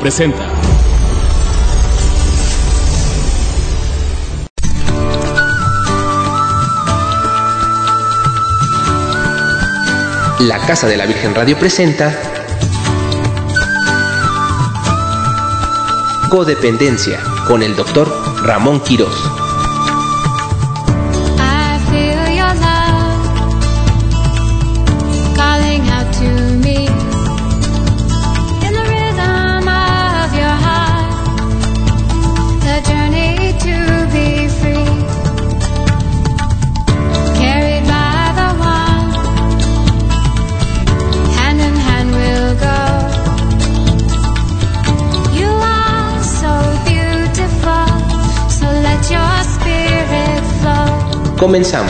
presenta La Casa de la Virgen Radio presenta Codependencia con el Dr. Ramón Quirós. Comenzamos.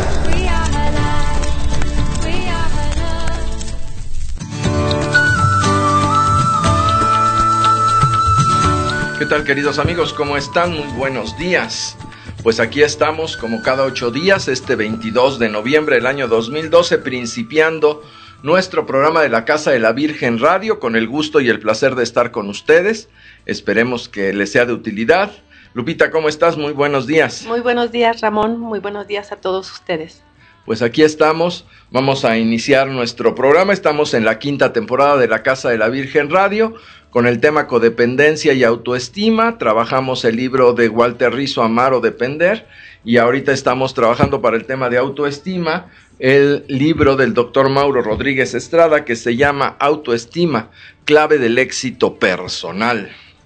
¿Qué tal, queridos amigos? ¿Cómo están? Muy buenos días. Pues aquí estamos como cada 8 días, este 22 de noviembre del año 2012, principiando nuestro programa de la Casa de la Virgen Radio, con el gusto y el placer de estar con ustedes. Esperemos que les sea de utilidad. Lupita, ¿cómo estás? Muy buenos días. Muy buenos días, Ramón. Muy buenos días a todos ustedes. Pues aquí estamos. Vamos a iniciar nuestro programa. Estamos en la 5ª temporada de la Casa de la Virgen Radio con el tema codependencia y autoestima. Trabajamos el libro de Walter Rizzo, Amar o Depender, y ahorita estamos trabajando para el tema de autoestima el libro del doctor Mauro Rodríguez Estrada, que se llama Autoestima, clave del éxito personal.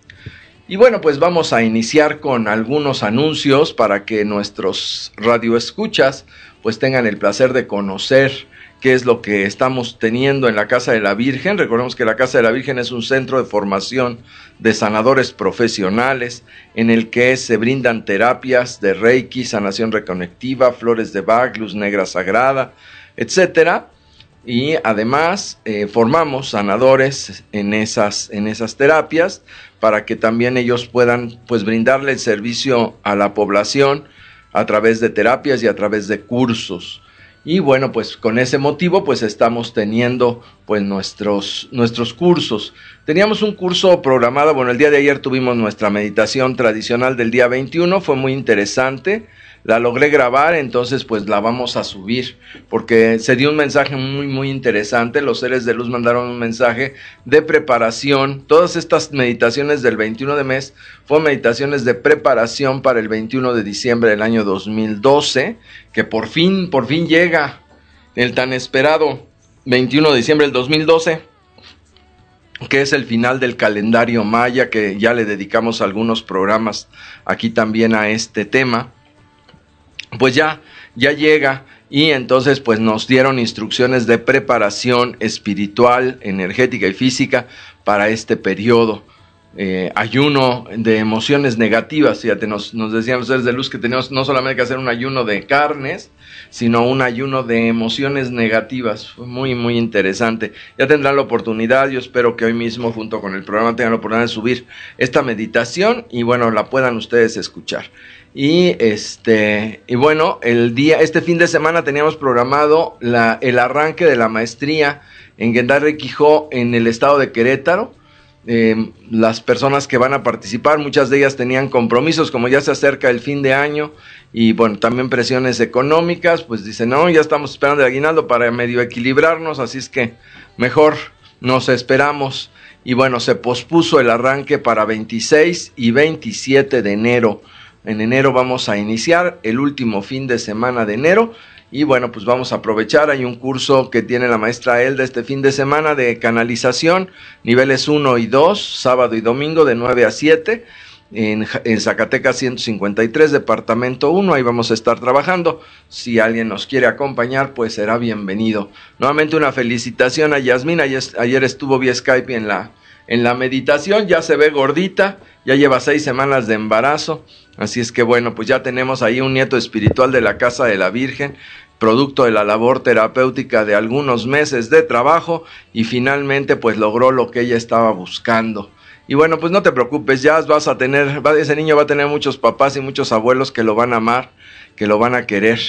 Y bueno, pues vamos a iniciar con algunos anuncios para que nuestros radioescuchas pues tengan el placer de conocer qué es lo que estamos teniendo en la Casa de la Virgen. Recordemos que la Casa de la Virgen es un centro de formación de sanadores profesionales en el que se brindan terapias de Reiki, sanación reconectiva, flores de Bach, luz negra sagrada, etcétera. Y además formamos sanadores en esas terapias para que también ellos puedan pues brindarle el servicio a la población a través de terapias y a través de cursos. Y bueno, pues con ese motivo pues estamos teniendo pues nuestros cursos. Teníamos un curso programado, bueno, el día de ayer tuvimos nuestra meditación tradicional del día 21, fue muy interesante. La logré grabar, entonces pues la vamos a subir, porque se dio un mensaje muy muy interesante. Los seres de luz mandaron un mensaje de preparación. Todas estas meditaciones del 21 de mes fueron meditaciones de preparación para el 21 de diciembre del año 2012, que por fin llega el tan esperado 21 de diciembre del 2012, que es el final del calendario maya, que ya le dedicamos algunos programas aquí también a este tema. Pues ya llega, y entonces pues nos dieron instrucciones de preparación espiritual, energética y física para este periodo. Ayuno de emociones negativas. Fíjate, nos decían los seres de luz que tenemos no solamente que hacer un ayuno de carnes, sino un ayuno de emociones negativas. Fue muy muy interesante. Ya tendrán la oportunidad, yo espero que hoy mismo junto con el programa tengan la oportunidad de subir esta meditación y bueno, la puedan ustedes escuchar. Y bueno, este fin de semana teníamos programado el arranque de la maestría en Gendar Requijó en el estado de Querétaro. Las personas que van a participar, muchas de ellas tenían compromisos, como ya se acerca el fin de año y bueno, también presiones económicas, pues dicen, no, ya estamos esperando el aguinaldo para medio equilibrarnos, así es que mejor nos esperamos. Y bueno, se pospuso el arranque para 26 y 27 de enero. En enero vamos a iniciar el último fin de semana de enero y bueno, pues vamos a aprovechar. Hay un curso que tiene la maestra Elda este fin de semana de canalización, niveles 1 y 2, sábado y domingo de 9 a 7 en Zacatecas 153, departamento 1, ahí vamos a estar trabajando. Si alguien nos quiere acompañar, pues será bienvenido. Nuevamente una felicitación a Yasmín, ayer estuvo vía Skype en la meditación, ya se ve gordita, ya lleva 6 semanas de embarazo, así es que bueno, pues ya tenemos ahí un nieto espiritual de la Casa de la Virgen, producto de la labor terapéutica de algunos meses de trabajo, y finalmente pues logró lo que ella estaba buscando. Y bueno, pues no te preocupes, ya ese niño va a tener muchos papás y muchos abuelos que lo van a amar, que lo van a querer.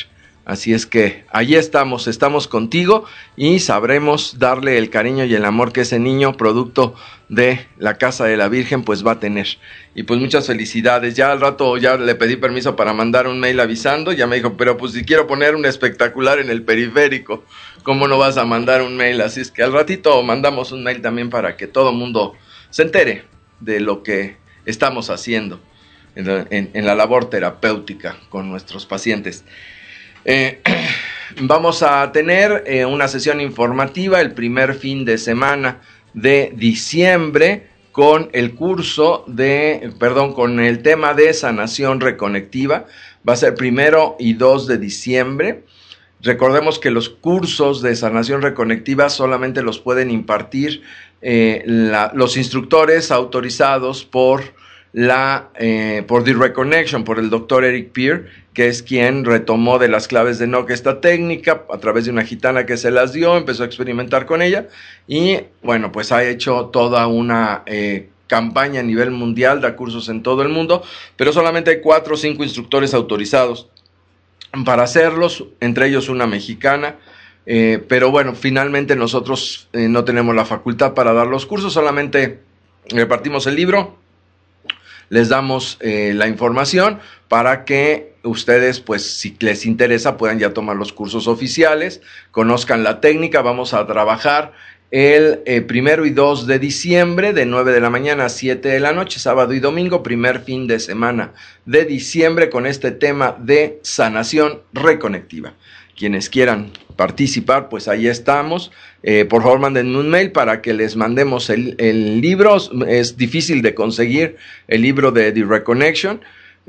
Así es que allí estamos contigo y sabremos darle el cariño y el amor que ese niño, producto de la Casa de la Virgen, pues va a tener. Y pues muchas felicidades. Ya al rato ya le pedí permiso para mandar un mail avisando, ya me dijo, pero pues si quiero poner un espectacular en el periférico, ¿cómo no vas a mandar un mail? Así es que al ratito mandamos un mail también para que todo el mundo se entere de lo que estamos haciendo en la labor terapéutica con nuestros pacientes. Vamos a tener una sesión informativa el primer fin de semana de diciembre con el con el tema de sanación reconectiva. Va a ser 1 y 2 de diciembre. Recordemos que los cursos de sanación reconectiva solamente los pueden impartir los instructores autorizados por The Reconnection, por el doctor Eric Peer, que es quien retomó de las claves de Nock esta técnica a través de una gitana que se las dio, empezó a experimentar con ella y bueno, pues ha hecho toda una campaña a nivel mundial, da cursos en todo el mundo, pero solamente hay 4 o 5 instructores autorizados para hacerlos, entre ellos una mexicana. Pero bueno, finalmente nosotros no tenemos la facultad para dar los cursos, solamente repartimos el libro, les damos la información para que ustedes, pues si les interesa, puedan ya tomar los cursos oficiales, conozcan la técnica. Vamos a trabajar el 1 y 2 de diciembre de 9 de la mañana a 7 de la noche, sábado y domingo, primer fin de semana de diciembre, con este tema de sanación reconectiva. Quienes quieran participar, pues ahí estamos. Por favor, mándenme un mail para que les mandemos el libro. Es difícil de conseguir el libro de The Reconnection.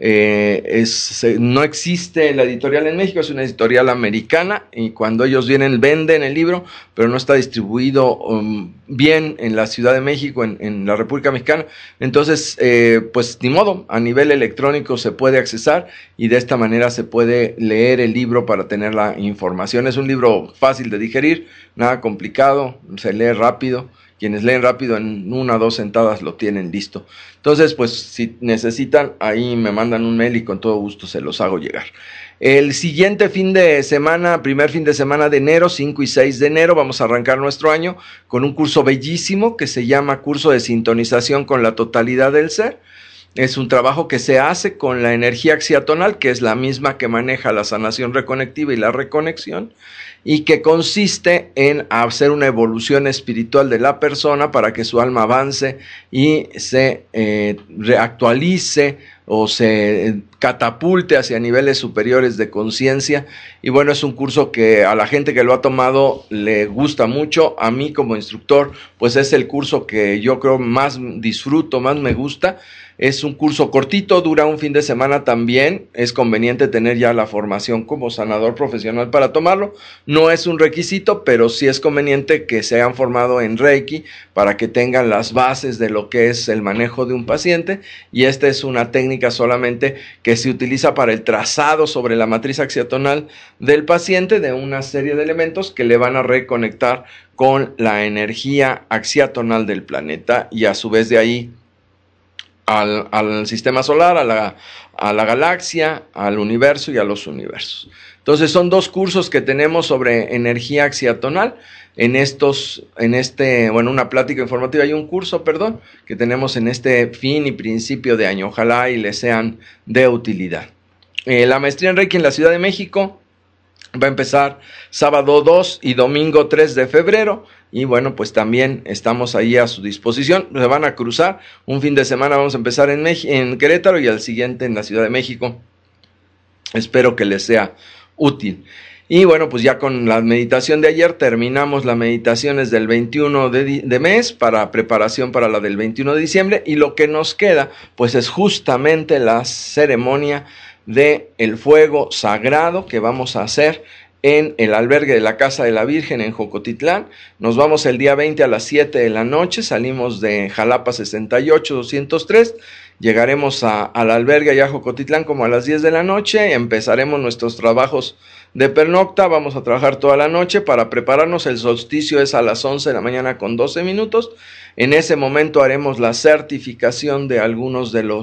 No existe la editorial en México, es una editorial americana, y cuando ellos vienen venden el libro, pero no está distribuido bien en la Ciudad de México, en la República Mexicana. Entonces pues ni modo, a nivel electrónico se puede accesar y de esta manera se puede leer el libro para tener la información. Es un libro fácil de digerir, nada complicado, se lee rápido. Quienes leen rápido, en 1 o 2 sentadas lo tienen listo. Entonces, pues si necesitan, ahí me mandan un mail y con todo gusto se los hago llegar. El siguiente fin de semana, primer fin de semana de enero, 5 y 6 de enero, vamos a arrancar nuestro año con un curso bellísimo que se llama Curso de Sintonización con la Totalidad del Ser. Es un trabajo que se hace con la energía axiatonal, que es la misma que maneja la sanación reconectiva y la reconexión, y que consiste en hacer una evolución espiritual de la persona para que su alma avance y se reactualice o se catapulte hacia niveles superiores de conciencia. Y bueno, es un curso que a la gente que lo ha tomado le gusta mucho. A mí como instructor, pues es el curso que yo creo más disfruto, más me gusta. Es un curso cortito, dura un fin de semana también. Es conveniente tener ya la formación como sanador profesional para tomarlo. No es un requisito, pero sí es conveniente que se hayan formado en Reiki para que tengan las bases de lo que es el manejo de un paciente. Y esta es una técnica solamente que se utiliza para el trazado sobre la matriz axiatonal del paciente de una serie de elementos que le van a reconectar con la energía axiatonal del planeta y a su vez de ahí al sistema solar, a la galaxia, al universo y a los universos. Entonces son 2 cursos que tenemos sobre energía axiatonal una plática informativa y un curso, que tenemos en este fin y principio de año. Ojalá y les sean de utilidad. La maestría en Reiki en la Ciudad de México va a empezar sábado 2 y domingo 3 de febrero. Y bueno, pues también estamos ahí a su disposición. Se van a cruzar. Un fin de semana vamos a empezar en Querétaro y al siguiente en la Ciudad de México. Espero que les sea útil. Y bueno, pues ya con la meditación de ayer terminamos las meditaciones del 21 de mes para preparación para la del 21 de diciembre. Y lo que nos queda, pues es justamente la ceremonia de el fuego sagrado que vamos a hacer en el albergue de la Casa de la Virgen en Jocotitlán. Nos vamos el día 20 a las 7 de la noche, salimos de Jalapa 68-203, llegaremos al albergue allá a Jocotitlán como a las 10 de la noche, empezaremos nuestros trabajos de pernocta, vamos a trabajar toda la noche para prepararnos. El solsticio es a las 11 de la mañana con 12 minutos, en ese momento haremos la certificación de algunos de los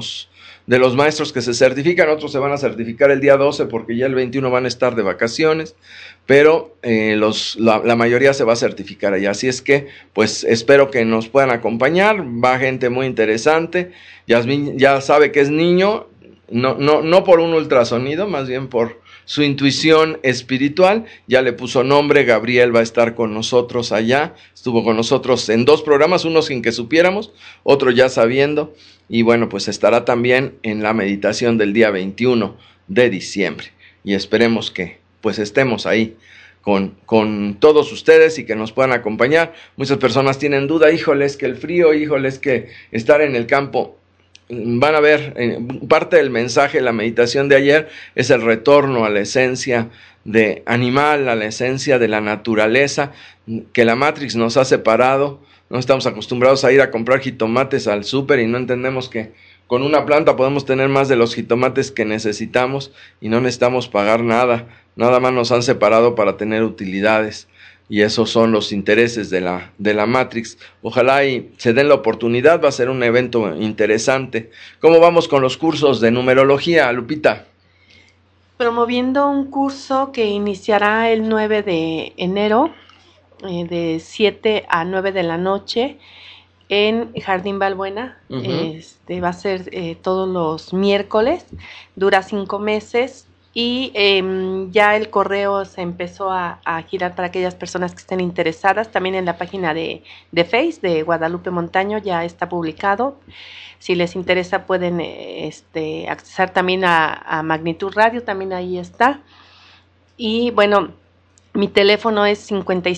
los maestros que se certifican, otros se van a certificar el día 12 porque ya el 21 van a estar de vacaciones, pero la mayoría se va a certificar allá. Así es que, pues espero que nos puedan acompañar. Va gente muy interesante. Yasmín ya sabe que es niño, no por un ultrasonido, más bien por su intuición espiritual. Ya le puso nombre. Gabriel va a estar con nosotros allá. Estuvo con nosotros en 2 programas, uno sin que supiéramos, otro ya sabiendo. Y bueno, pues estará también en la meditación del día 21 de diciembre. Y esperemos que pues estemos ahí con todos ustedes y que nos puedan acompañar. Muchas personas tienen duda, híjoles que el frío, híjoles que estar en el campo. Van a ver, parte del mensaje de la meditación de ayer es el retorno a la esencia de animal, a la esencia de la naturaleza, que la Matrix nos ha separado. No estamos acostumbrados a ir a comprar jitomates al súper y no entendemos que con una planta podemos tener más de los jitomates que necesitamos y no necesitamos pagar nada. Nada más nos han separado para tener utilidades. Y esos son los intereses de la Matrix. Ojalá y se den la oportunidad, va a ser un evento interesante. ¿Cómo vamos con los cursos de numerología, Lupita? Promoviendo un curso que iniciará el 9 de enero, de 7 a 9 de la noche, en Jardín Balbuena. Va a ser todos los miércoles, dura 5 meses. Y ya el correo se empezó a girar para aquellas personas que estén interesadas. También en la página de Face de Guadalupe Montaño ya está publicado. Si les interesa pueden accesar también a Magnitud Radio, también ahí está. Y bueno, mi teléfono es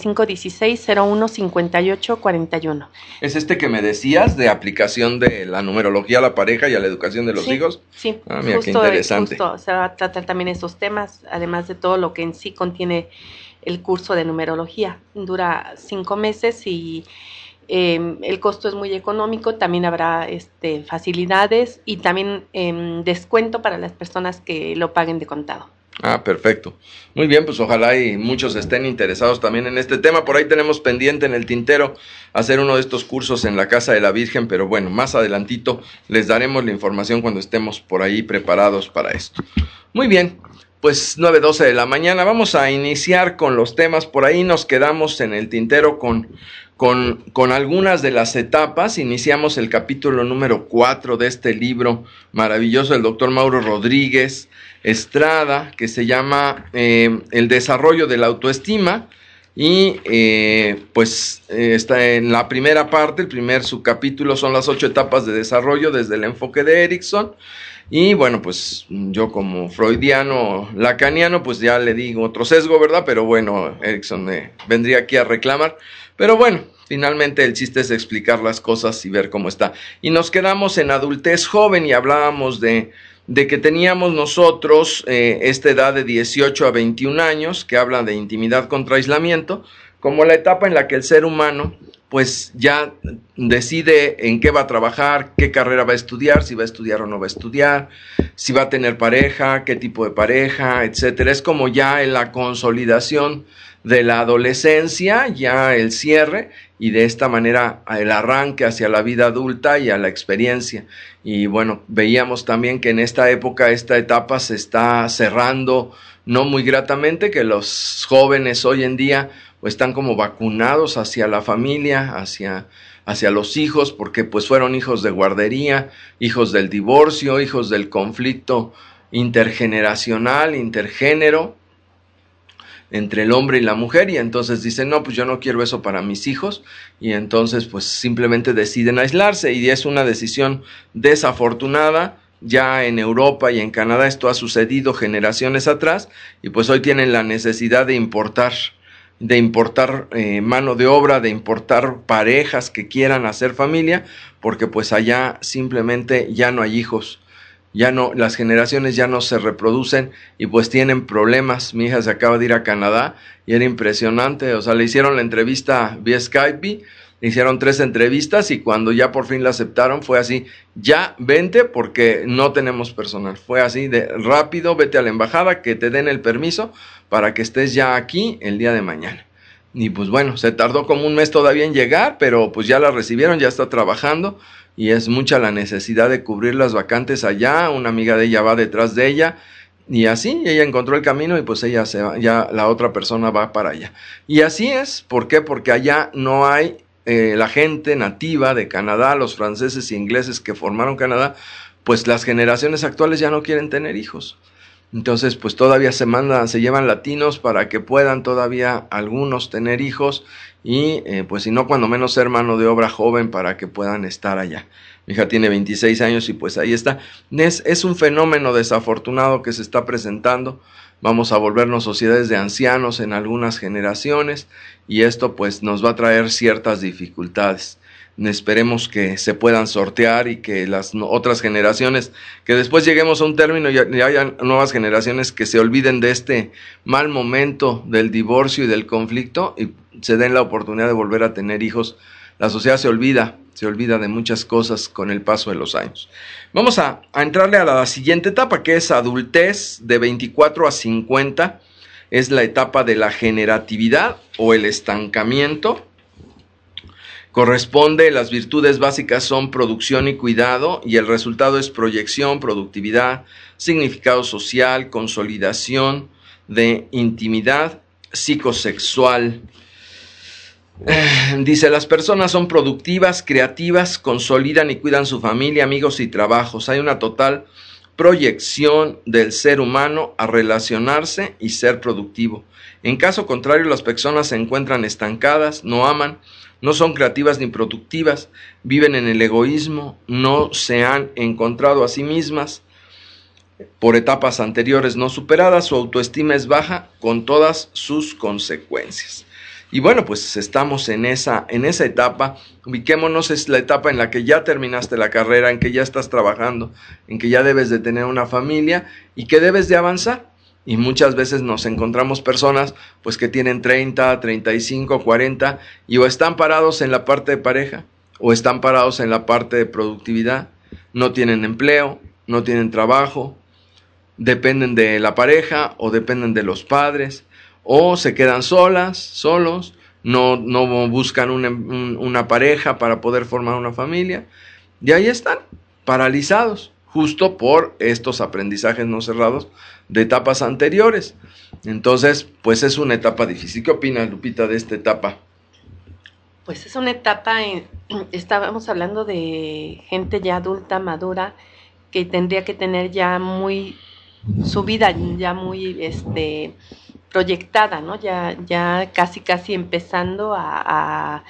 5516-015841. ¿Es que me decías de aplicación de la numerología a la pareja y a la educación de los hijos? Sí, mira, qué interesante. Justo se va a tratar también esos temas, además de todo lo que en sí contiene el curso de numerología. Dura 5 meses y el costo es muy económico. También habrá facilidades y también descuento para las personas que lo paguen de contado. Perfecto. Muy bien, pues ojalá y muchos estén interesados también en este tema. Por ahí tenemos pendiente en el tintero hacer uno de estos cursos en la Casa de la Virgen, pero bueno, más adelantito les daremos la información cuando estemos por ahí preparados para esto. Muy bien, pues 9:12 de la mañana. Vamos a iniciar con los temas. Por ahí nos quedamos en el tintero con algunas de las etapas. Iniciamos el capítulo número 4 de este libro maravilloso del doctor Mauro Rodríguez Estrada, que se llama El desarrollo de la autoestima, y está en la primera parte. El primer subcapítulo son las 8 etapas de desarrollo desde el enfoque de Erickson. Y bueno, pues yo como freudiano lacaniano, pues ya le digo otro sesgo, ¿verdad? Pero bueno, Erickson vendría aquí a reclamar. Pero bueno, finalmente el chiste es explicar las cosas y ver cómo está. Y nos quedamos en adultez joven y hablábamos de que teníamos nosotros esta edad de 18 a 21 años, que habla de intimidad contra aislamiento, como la etapa en la que el ser humano pues ya decide en qué va a trabajar, qué carrera va a estudiar, si va a estudiar o no va a estudiar, si va a tener pareja, qué tipo de pareja, etcétera. Es como ya en la consolidación de la adolescencia, ya el cierre, y de esta manera el arranque hacia la vida adulta y a la experiencia. Y bueno, veíamos también que en esta época, esta etapa se está cerrando no muy gratamente, que los jóvenes hoy en día pues están como vacunados hacia la familia, hacia los hijos, porque pues fueron hijos de guardería, hijos del divorcio, hijos del conflicto intergeneracional, intergénero, entre el hombre y la mujer, y entonces dicen, no, pues yo no quiero eso para mis hijos, y entonces pues simplemente deciden aislarse, y es una decisión desafortunada. Ya en Europa y en Canadá esto ha sucedido generaciones atrás, y pues hoy tienen la necesidad de importar mano de obra, de importar parejas que quieran hacer familia, porque pues allá simplemente ya no hay hijos. Ya no, las generaciones ya no se reproducen y pues tienen problemas. Mi hija se acaba de ir a Canadá y era impresionante, o sea, le hicieron la entrevista vía Skype, le hicieron 3 entrevistas y cuando ya por fin la aceptaron fue así, ya vente porque no tenemos personal. Fue así de rápido, vete a la embajada que te den el permiso para que estés ya aquí el día de mañana. y pues bueno, se tardó como un mes todavía en llegar, pero pues ya la recibieron, ya está trabajando, y es mucha la necesidad de cubrir las vacantes allá. Una amiga de ella va detrás de ella, y así ella encontró el camino, y pues ella se va, ya la otra persona va para allá. Y así es. ¿Por qué? Porque allá no hay la gente nativa de Canadá, los franceses e ingleses que formaron Canadá, pues las generaciones actuales ya no quieren tener hijos. Entonces, pues todavía se llevan latinos para que puedan todavía algunos tener hijos, y pues si no, cuando menos ser mano de obra joven para que puedan estar allá. Mi hija tiene 26 años y pues ahí está. Es un fenómeno desafortunado que se está presentando. Vamos a volvernos sociedades de ancianos en algunas generaciones, y esto pues nos va a traer ciertas dificultades. Esperemos que se puedan sortear y que las otras generaciones, que después lleguemos a un término y haya nuevas generaciones que se olviden de este mal momento del divorcio y del conflicto y se den la oportunidad de volver a tener hijos. La sociedad se olvida de muchas cosas con el paso de los años. Vamos a entrarle a la siguiente etapa, que es adultez, de 24 a 50. Es la etapa de la generatividad o el estancamiento. Corresponde, las virtudes básicas son producción y cuidado, y el resultado es proyección, productividad, significado social, consolidación de intimidad psicosexual. Dice, las personas son productivas, creativas, consolidan y cuidan su familia, amigos y trabajos. Hay una total proyección del ser humano a relacionarse y ser productivo. En caso contrario, las personas se encuentran estancadas, no aman, no son creativas ni productivas, viven en el egoísmo, no se han encontrado a sí mismas por etapas anteriores no superadas, su autoestima es baja con todas sus consecuencias. Y bueno, pues estamos en esa etapa. Ubiquémonos, es la etapa en la que ya terminaste la carrera, en que ya estás trabajando, en que ya debes de tener una familia y que debes de avanzar. Y muchas veces nos encontramos personas pues que tienen 30, 35, 40 y o están parados en la parte de pareja o están parados en la parte de productividad, no tienen empleo, no tienen trabajo, dependen de la pareja o dependen de los padres, o se quedan solos, no buscan una pareja para poder formar una familia, y ahí están, paralizados, justo por estos aprendizajes no cerrados de etapas anteriores. Entonces, pues es una etapa difícil. ¿Qué opinas, Lupita, de esta etapa? Pues es una etapa, estábamos hablando de gente ya adulta, madura, que tendría que tener ya su vida ya muy proyectada, ¿no? Ya casi empezando a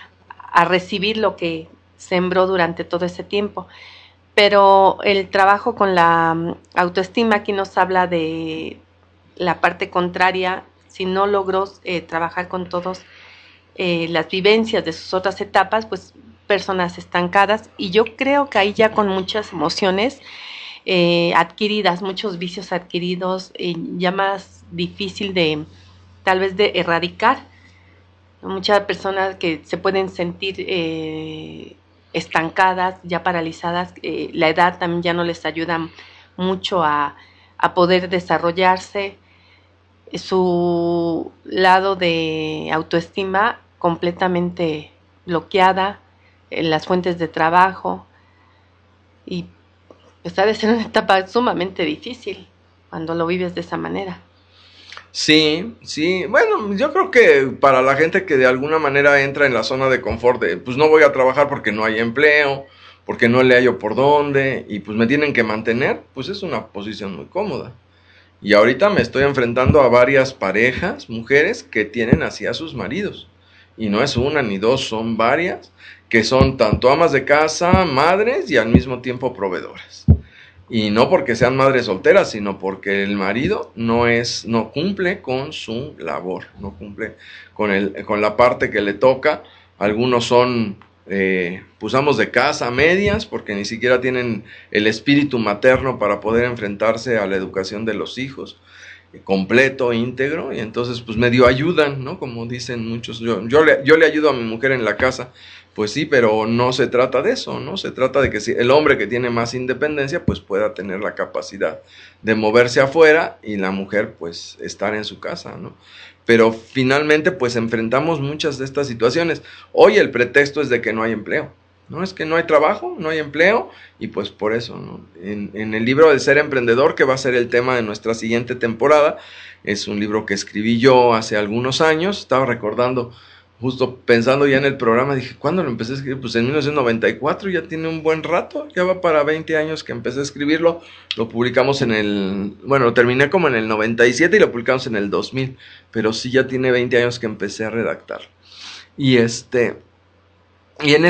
recibir lo que sembró durante todo ese tiempo. Pero el trabajo con la autoestima aquí nos habla de la parte contraria. Si no logró trabajar con todas las vivencias de sus otras etapas, pues personas estancadas, y yo creo que ahí ya con muchas emociones adquiridas, muchos vicios adquiridos, ya más difícil tal vez de erradicar. Muchas personas que se pueden sentir estancadas, ya paralizadas, la edad también ya no les ayuda mucho a poder desarrollarse, su lado de autoestima completamente bloqueada, las fuentes de trabajo, y pues ha de ser una etapa sumamente difícil cuando lo vives de esa manera. Sí, bueno, yo creo que para la gente que de alguna manera entra en la zona de confort de, pues no voy a trabajar porque no hay empleo, porque no le hallo por dónde, y pues me tienen que mantener, pues es una posición muy cómoda. Y ahorita me estoy enfrentando a varias parejas, mujeres, que tienen así a sus maridos, y no es una ni dos, son varias, que son tanto amas de casa, madres y al mismo tiempo proveedoras. Y no porque sean madres solteras, sino porque el marido no cumple con su labor, no cumple con la parte que le toca. Algunos son pues amos de casa, medias, porque ni siquiera tienen el espíritu materno para poder enfrentarse a la educación de los hijos completo, íntegro, y entonces pues medio ayudan, ¿no? Como dicen muchos, yo le ayudo a mi mujer en la casa, Pues sí, pero no se trata de eso, ¿no? Se trata de que si el hombre que tiene más independencia, pues pueda tener la capacidad de moverse afuera y la mujer, pues, estar en su casa, ¿no? Pero finalmente, pues, enfrentamos muchas de estas situaciones. Hoy el pretexto es de que no hay empleo, ¿no? Es que no hay trabajo, no hay empleo, y pues por eso, ¿no? En el libro del Ser Emprendedor, que va a ser el tema de nuestra siguiente temporada, es un libro que escribí yo hace algunos años, estaba recordando, justo pensando ya en el programa, dije, ¿cuándo lo empecé a escribir? Pues en 1994, ya tiene un buen rato, ya va para 20 años que empecé a escribirlo, lo publicamos lo terminé como en el 97 y lo publicamos en el 2000, pero sí ya tiene 20 años que empecé a redactar. Y en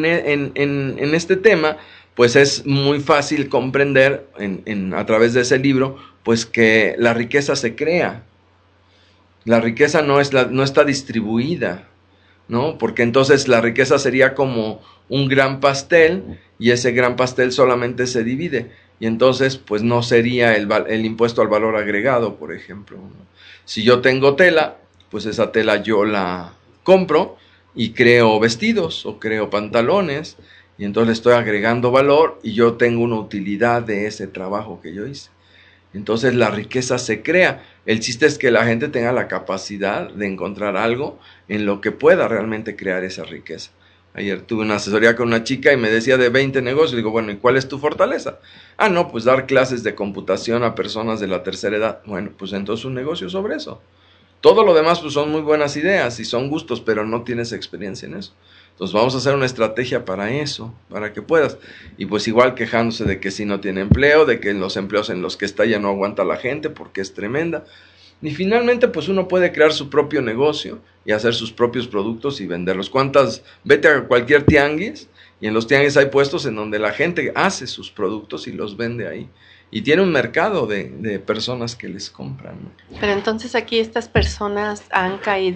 este tema, pues es muy fácil comprender a través de ese libro, pues que la riqueza se crea. La riqueza no está distribuida, ¿no? Porque entonces la riqueza sería como un gran pastel y ese gran pastel solamente se divide y entonces pues no sería el impuesto al valor agregado, por ejemplo, ¿no? Si yo tengo tela, pues esa tela yo la compro y creo vestidos o creo pantalones y entonces le estoy agregando valor y yo tengo una utilidad de ese trabajo que yo hice. Entonces la riqueza se crea. El chiste es que la gente tenga la capacidad de encontrar algo en lo que pueda realmente crear esa riqueza. Ayer tuve una asesoría con una chica y me decía de 20 negocios. Digo, bueno, ¿y cuál es tu fortaleza? Ah, no, pues dar clases de computación a personas de la tercera edad. Bueno, pues entonces un negocio sobre eso. Todo lo demás pues son muy buenas ideas y son gustos, pero no tienes experiencia en eso. Entonces vamos a hacer una estrategia para eso, para que puedas. Y pues igual quejándose de que si no tiene empleo, de que en los empleos en los que está ya no aguanta la gente porque es tremenda. Y finalmente pues uno puede crear su propio negocio y hacer sus propios productos y venderlos. Vete a cualquier tianguis y en los tianguis hay puestos en donde la gente hace sus productos y los vende ahí. Y tiene un mercado de personas que les compran, ¿no? Pero entonces aquí estas personas caen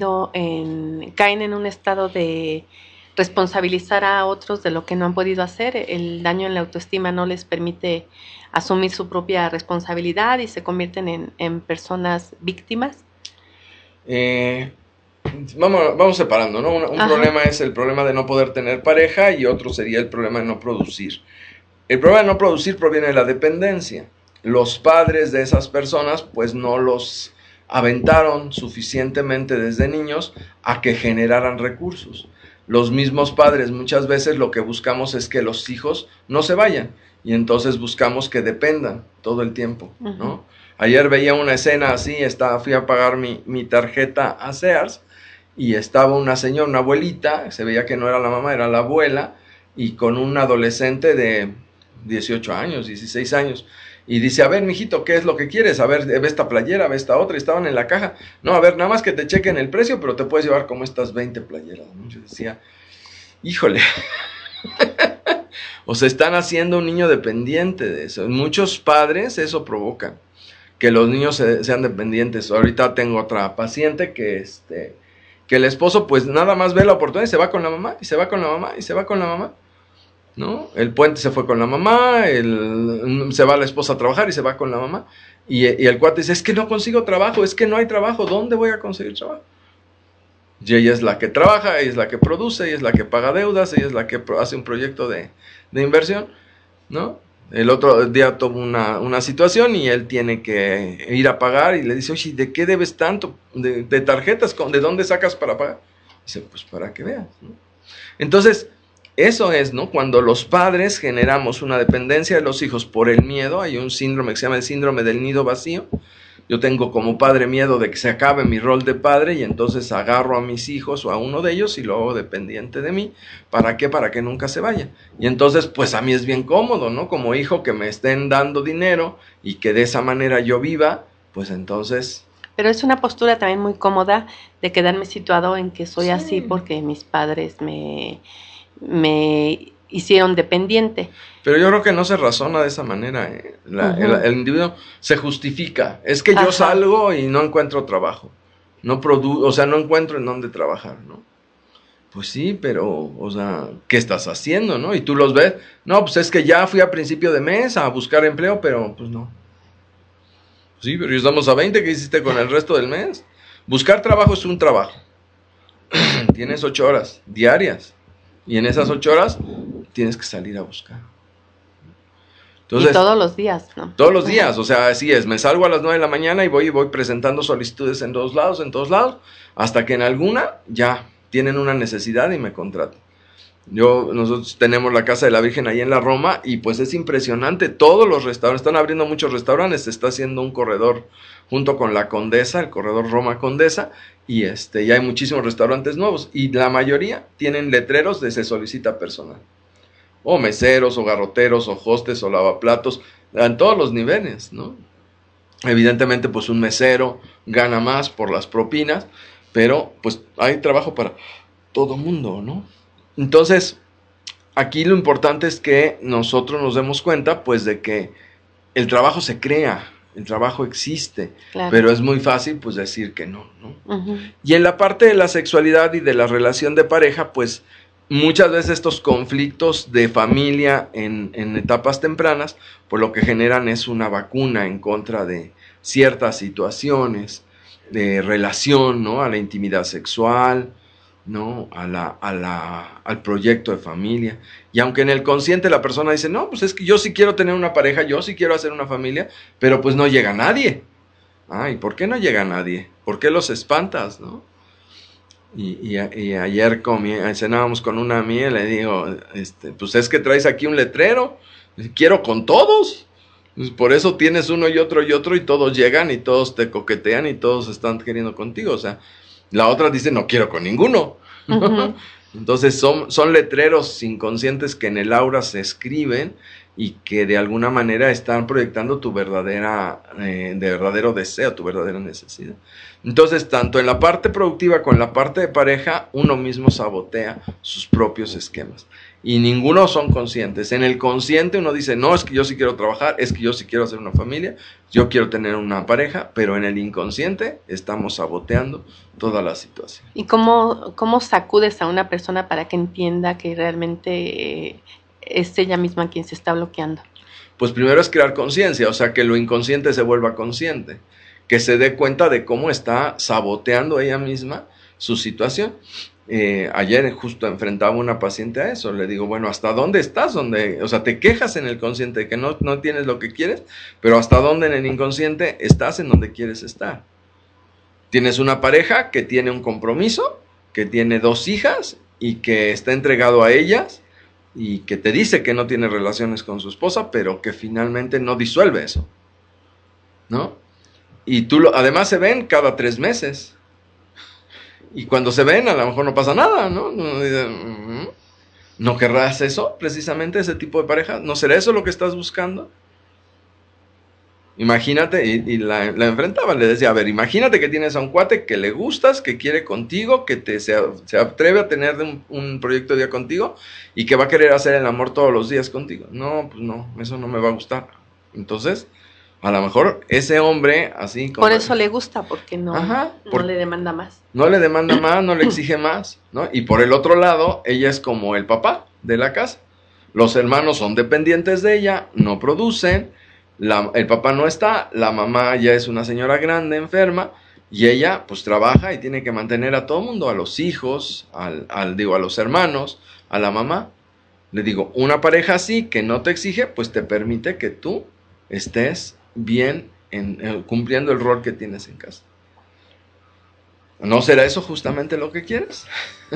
en un estado de responsabilizar a otros de lo que no han podido hacer. El daño en la autoestima no les permite asumir su propia responsabilidad y se convierten en personas víctimas. Vamos separando, ¿no? Un problema es el problema de no poder tener pareja y otro sería el problema de no producir. El problema de no producir proviene de la dependencia. Los padres de esas personas pues no los aventaron suficientemente desde niños a que generaran recursos. Los mismos padres muchas veces lo que buscamos es que los hijos no se vayan y entonces buscamos que dependan todo el tiempo, ¿no? Ayer veía una escena así, fui a pagar mi tarjeta a Sears y estaba una señora, una abuelita, se veía que no era la mamá, era la abuela, y con un adolescente de 18 años, 16 años, y dice, a ver, mijito, ¿qué es lo que quieres? A ver, ve esta playera, ve esta otra, y estaban en la caja. No, a ver, nada más que te chequen el precio, pero te puedes llevar como estas 20 playeras, ¿no? Yo decía, híjole, o sea, están haciendo un niño dependiente de eso. Muchos padres eso provocan, que los niños sean dependientes. Ahorita tengo otra paciente que el esposo pues nada más ve la oportunidad y se va con la mamá, y se va con la mamá, y se va con la mamá, ¿no? El puente se fue con la mamá, se va la esposa a trabajar y se va con la mamá, y el cuate dice, es que no consigo trabajo, es que no hay trabajo, ¿dónde voy a conseguir trabajo? Y ella es la que trabaja, ella es la que produce, ella es la que paga deudas, ella es la que hace un proyecto de inversión, ¿no? El otro día tuvo una situación y él tiene que ir a pagar y le dice, oye, ¿de qué debes tanto? ¿De tarjetas? ¿De dónde sacas para pagar? Dice, pues para que veas, ¿no? Entonces, eso es, ¿no? Cuando los padres generamos una dependencia de los hijos por el miedo, hay un síndrome que se llama el síndrome del nido vacío. Yo tengo como padre miedo de que se acabe mi rol de padre y entonces agarro a mis hijos o a uno de ellos y lo hago dependiente de mí. ¿Para qué? Para que nunca se vaya. Y entonces, pues a mí es bien cómodo, ¿no? Como hijo que me estén dando dinero y que de esa manera yo viva, pues entonces... Pero es una postura también muy cómoda de quedarme situado en que soy así porque mis padres me hicieron dependiente. Pero yo creo que no se razona de esa manera. El individuo se justifica. Es que yo salgo y no encuentro trabajo. No encuentro en dónde trabajar, ¿no? Pues sí, pero, o sea, ¿qué estás haciendo, no? Y tú los ves. No, pues es que ya fui a principio de mes a buscar empleo, pero pues no. Sí, pero ya estamos a 20, ¿qué hiciste con el resto del mes? Buscar trabajo es un trabajo. Tienes 8 horas diarias. Y en esas 8 horas tienes que salir a buscar. Entonces, y todos los días, ¿no? Todos los días, o sea, así es, me salgo a las 9 de la mañana y voy presentando solicitudes en todos lados, hasta que en alguna ya tienen una necesidad y me contratan. Nosotros tenemos la Casa de la Virgen ahí en la Roma y pues es impresionante, todos los restaurantes, están abriendo muchos restaurantes, se está haciendo un corredor junto con la Condesa, el corredor Roma Condesa, y ya hay muchísimos restaurantes nuevos y la mayoría tienen letreros de se solicita personal. O meseros, o garroteros, o hostes, o lavaplatos, en todos los niveles, ¿no? Evidentemente, pues un mesero gana más por las propinas, pero pues hay trabajo para todo mundo, ¿no? Entonces, aquí lo importante es que nosotros nos demos cuenta, pues, de que el trabajo se crea, el trabajo existe, claro. Pero es muy fácil, pues, decir que no, ¿no? Uh-huh. Y en la parte de la sexualidad y de la relación de pareja, pues, muchas veces estos conflictos de familia en etapas tempranas, pues lo que generan es una vacuna en contra de ciertas situaciones de relación, ¿no? A la intimidad sexual, ¿no? Al proyecto de familia. Y aunque en el consciente la persona dice, no, pues es que yo sí quiero tener una pareja, yo sí quiero hacer una familia, pero pues no llega nadie. Ay, ¿por qué no llega nadie? ¿Por qué los espantas, no? Y ayer cenábamos con una amiga y le digo, pues es que traes aquí un letrero, quiero con todos, pues por eso tienes uno y otro y todos llegan y todos te coquetean y todos están queriendo contigo, o sea, la otra dice no quiero con ninguno. Uh-huh. Entonces son letreros inconscientes que en el aura se escriben y que de alguna manera están proyectando tu verdadero deseo, tu verdadera necesidad. Entonces, tanto en la parte productiva como en la parte de pareja, uno mismo sabotea sus propios esquemas. Y ninguno son conscientes. En el consciente uno dice, no, es que yo sí quiero trabajar, es que yo sí quiero hacer una familia, yo quiero tener una pareja, pero en el inconsciente estamos saboteando toda la situación. ¿Y cómo sacudes a una persona para que entienda que realmente es ella misma quien se está bloqueando? Pues primero es crear conciencia, o sea, que lo inconsciente se vuelva consciente, que se dé cuenta de cómo está saboteando ella misma su situación. Ayer justo enfrentaba a una paciente a eso, le digo, bueno, ¿hasta dónde estás? O sea, te quejas en el consciente de que no tienes lo que quieres, pero ¿hasta dónde en el inconsciente estás en donde quieres estar? Tienes una pareja que tiene un compromiso, que tiene 2 hijas y que está entregado a ellas, y que te dice que no tiene relaciones con su esposa, pero que finalmente no disuelve eso, ¿no? Y además se ven cada 3 meses. Y cuando se ven, a lo mejor no pasa nada, ¿no? ¿No querrás eso, precisamente, ese tipo de pareja? ¿No será eso lo que estás buscando? Imagínate, y la enfrentaba, le decía, a ver, imagínate que tienes a un cuate que le gustas, que quiere contigo, que se atreve a tener un proyecto de día contigo y que va a querer hacer el amor todos los días contigo. No, pues no, eso no me va a gustar. Entonces, a lo mejor ese hombre, así como... Por eso le gusta, porque no le demanda más. No le demanda más, no le exige más, ¿no? Y por el otro lado, ella es como el papá de la casa. Los hermanos son dependientes de ella, no producen. El papá no está, la mamá ya es una señora grande, enferma, y ella pues trabaja y tiene que mantener a todo el mundo, a los hijos, a los hermanos, a la mamá. Le digo, una pareja así que no te exige, pues te permite que tú estés bien cumpliendo el rol que tienes en casa. ¿No será eso justamente lo que quieres?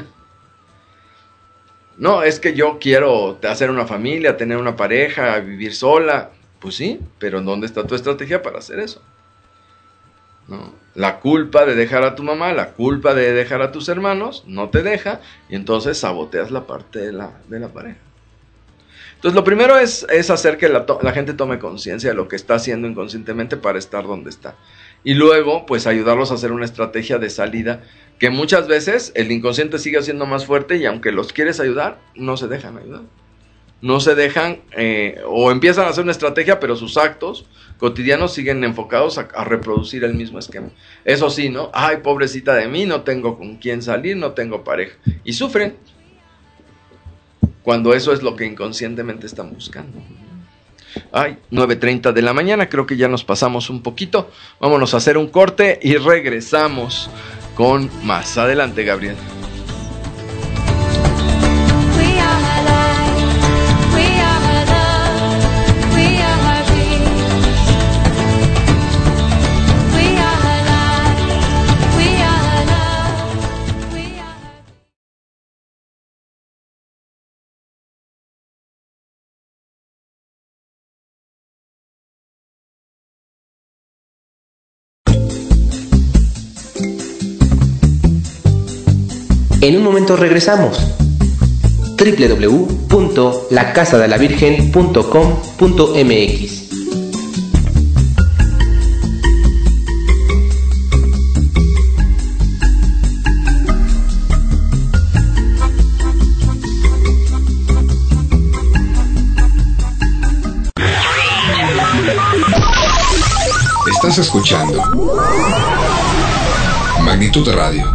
No, es que yo quiero hacer una familia, tener una pareja, vivir sola. Pues sí, pero ¿dónde está tu estrategia para hacer eso? ¿No? La culpa de dejar a tu mamá, la culpa de dejar a tus hermanos, no te deja, y entonces saboteas la parte de la pareja. Entonces lo primero es hacer que la gente tome conciencia de lo que está haciendo inconscientemente para estar donde está. Y luego, pues ayudarlos a hacer una estrategia de salida, que muchas veces el inconsciente sigue siendo más fuerte y aunque los quieres ayudar, no se dejan ayudar. No se dejan, o empiezan a hacer una estrategia, pero sus actos cotidianos siguen enfocados a reproducir el mismo esquema. Eso sí, ¿no? Ay, pobrecita de mí, no tengo con quién salir, no tengo pareja. Y sufren, cuando eso es lo que inconscientemente están buscando. Ay, 9:30 de la mañana, creo que ya nos pasamos un poquito. Vámonos a hacer un corte y regresamos con más. Adelante, Gabriel. En un momento regresamos. www.lacasadelavirgen.com.mx. Estás escuchando Magnitud Radio.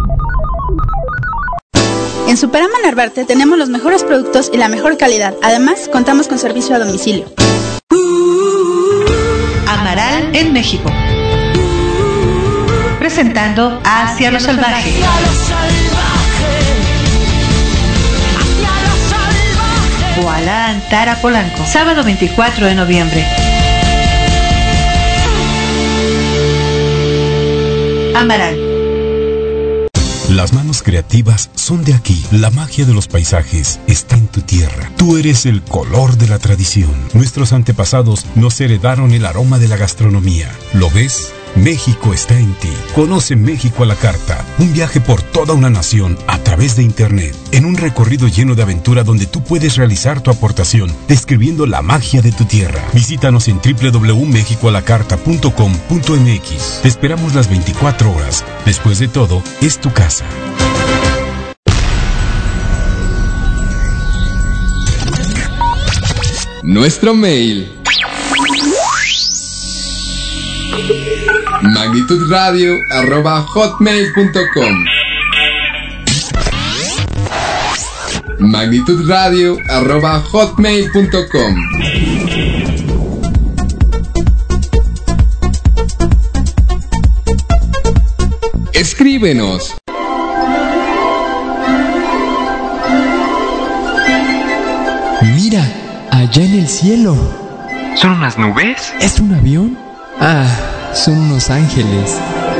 En Superama Narvarte tenemos los mejores productos y la mejor calidad. Además, contamos con servicio a domicilio. Amaral en México. Presentando Hacia lo Salvaje. Voilà Antara Polanco. Sábado 24 de noviembre. Amaral. Las manos creativas son de aquí. La magia de los paisajes está en tu tierra. Tú eres el color de la tradición. Nuestros antepasados nos heredaron el aroma de la gastronomía. ¿Lo ves? México está en ti. Conoce México a la carta. Un viaje por toda una nación a través de internet. En un recorrido lleno de aventura donde tú puedes realizar tu aportación, describiendo la magia de tu tierra. Visítanos en www.mexicoalacarta.com.mx. Te esperamos las 24 horas. Después de todo, es tu casa. Nuestro mail: magnitudradio@hotmail.com. magnitudradio@hotmail.com. Escríbenos. Mira, allá en el cielo. ¿Son unas nubes? ¿Es un avión? Ah, son unos ángeles.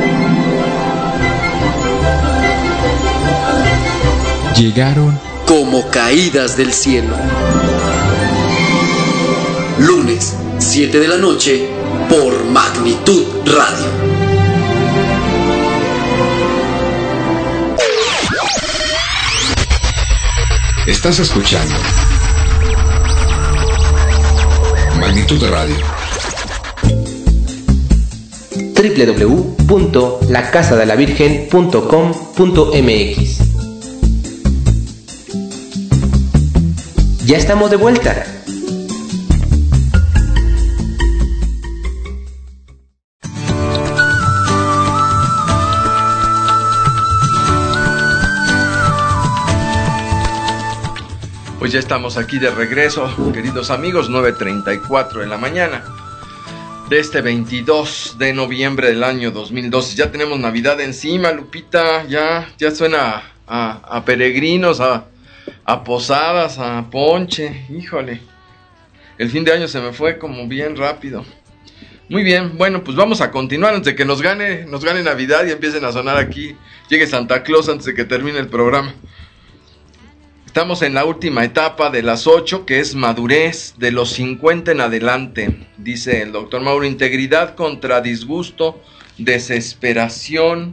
Llegaron como caídas del cielo. Lunes, 7 de la noche, por Magnitud Radio. Estás escuchando Magnitud Radio. www.lacasadelavirgen.com.mx. Ya estamos de vuelta. Pues ya estamos aquí de regreso, queridos amigos, 9:34 de la mañana de este 22 de noviembre del año 2012. Ya tenemos Navidad encima, Lupita, ya suena a peregrinos, a posadas, a ponche. Híjole, el fin de año se me fue como bien rápido. Muy bien, bueno, pues vamos a continuar antes de que nos gane Navidad y empiecen a sonar aquí, llegue Santa Claus antes de que termine el programa. Estamos en la última etapa de las 8, que es madurez, de los 50 en adelante. Dice el doctor Mauro: integridad contra disgusto, desesperación.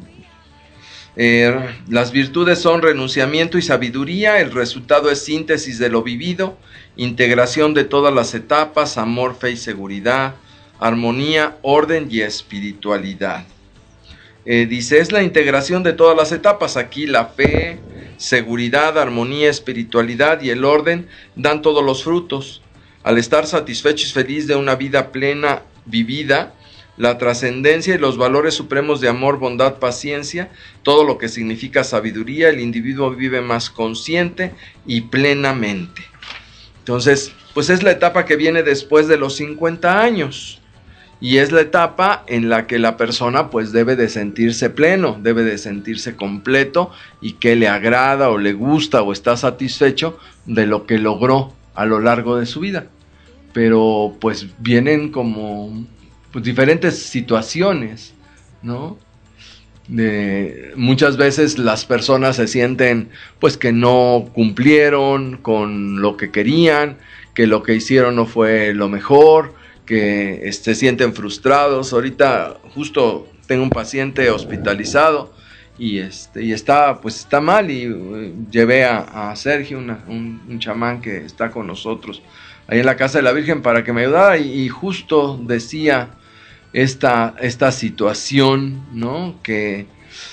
Las virtudes son renunciamiento y sabiduría. El resultado es síntesis de lo vivido, integración de todas las etapas, amor, fe y seguridad, armonía, orden y espiritualidad. Dice, es la integración de todas las etapas. Aquí la fe, seguridad, armonía, espiritualidad y el orden dan todos los frutos. Al estar satisfecho y feliz de una vida plena vivida, la trascendencia y los valores supremos de amor, bondad, paciencia, todo lo que significa sabiduría, el individuo vive más consciente y plenamente. Entonces, pues es la etapa que viene después de los 50 años. Y es la etapa en la que la persona pues debe de sentirse pleno, debe de sentirse completo y que le agrada o le gusta o está satisfecho de lo que logró a lo largo de su vida. Pero pues vienen como pues, diferentes situaciones, ¿no? Muchas veces las personas se sienten pues que no cumplieron con lo que querían, que lo que hicieron no fue lo mejor, que se sienten frustrados. Ahorita justo tengo un paciente hospitalizado y está mal, y llevé a Sergio, un chamán que está con nosotros ahí en la Casa de la Virgen, para que me ayudara, y justo decía esta situación, ¿no? Que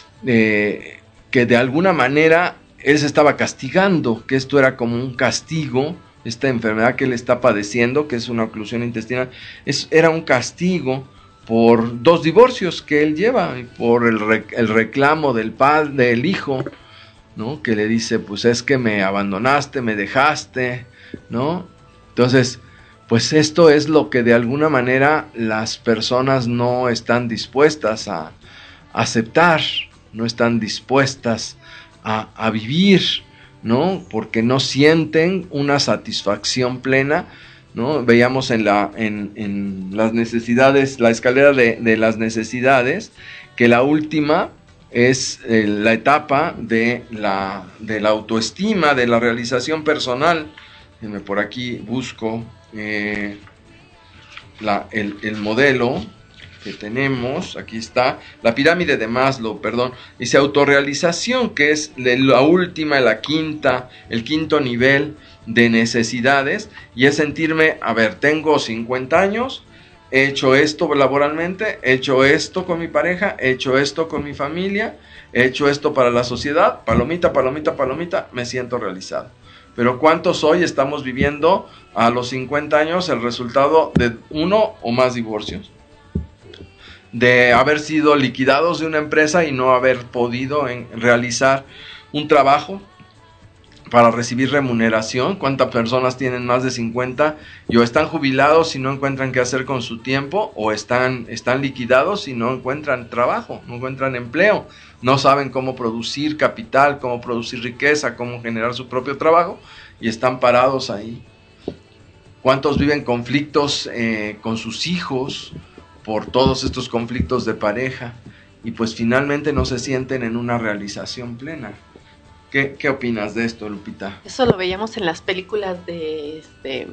de alguna manera él se estaba castigando, que esto era como un castigo, esta enfermedad que él está padeciendo, que es una oclusión intestinal, era un castigo por 2 divorcios que él lleva, y por el reclamo del hijo, ¿no? Que le dice, pues es que me abandonaste, me dejaste, ¿no? Entonces, pues esto es lo que de alguna manera las personas no están dispuestas a aceptar, no están dispuestas a vivir, ¿no? Porque no sienten una satisfacción plena, ¿no? Veíamos en las necesidades, la escalera de las necesidades, que la última es la etapa de la autoestima, de la realización personal. Por aquí busco el modelo que tenemos. Aquí está la pirámide de Maslow, dice autorrealización, que es la última, el quinto nivel de necesidades, y es sentirme, tengo 50 años, he hecho esto laboralmente, he hecho esto con mi pareja, he hecho esto con mi familia, he hecho esto para la sociedad, palomita, palomita, palomita, me siento realizado. Pero ¿cuántos hoy estamos viviendo a los 50 años el resultado de 1 o más divorcios? De haber sido liquidados de una empresa y no haber podido realizar un trabajo para recibir remuneración. ¿Cuántas personas tienen más de 50 y o están jubilados y no encuentran qué hacer con su tiempo, o están liquidados y no encuentran trabajo, no encuentran empleo, no saben cómo producir capital, cómo producir riqueza, cómo generar su propio trabajo, y están parados ahí? ¿Cuántos viven conflictos con sus hijos por todos estos conflictos de pareja, y pues finalmente no se sienten en una realización plena? ¿Qué opinas de esto, Lupita? Eso lo veíamos en las películas de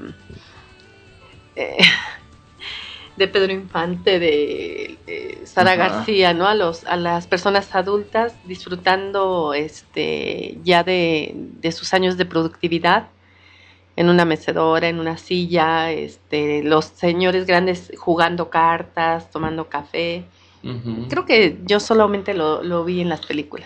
Pedro Infante, de Sara García, ¿no? A las personas adultas disfrutando ya de sus años de productividad, en una mecedora, en una silla, los señores grandes jugando cartas, tomando café. Uh-huh. Creo que yo solamente lo vi en las películas.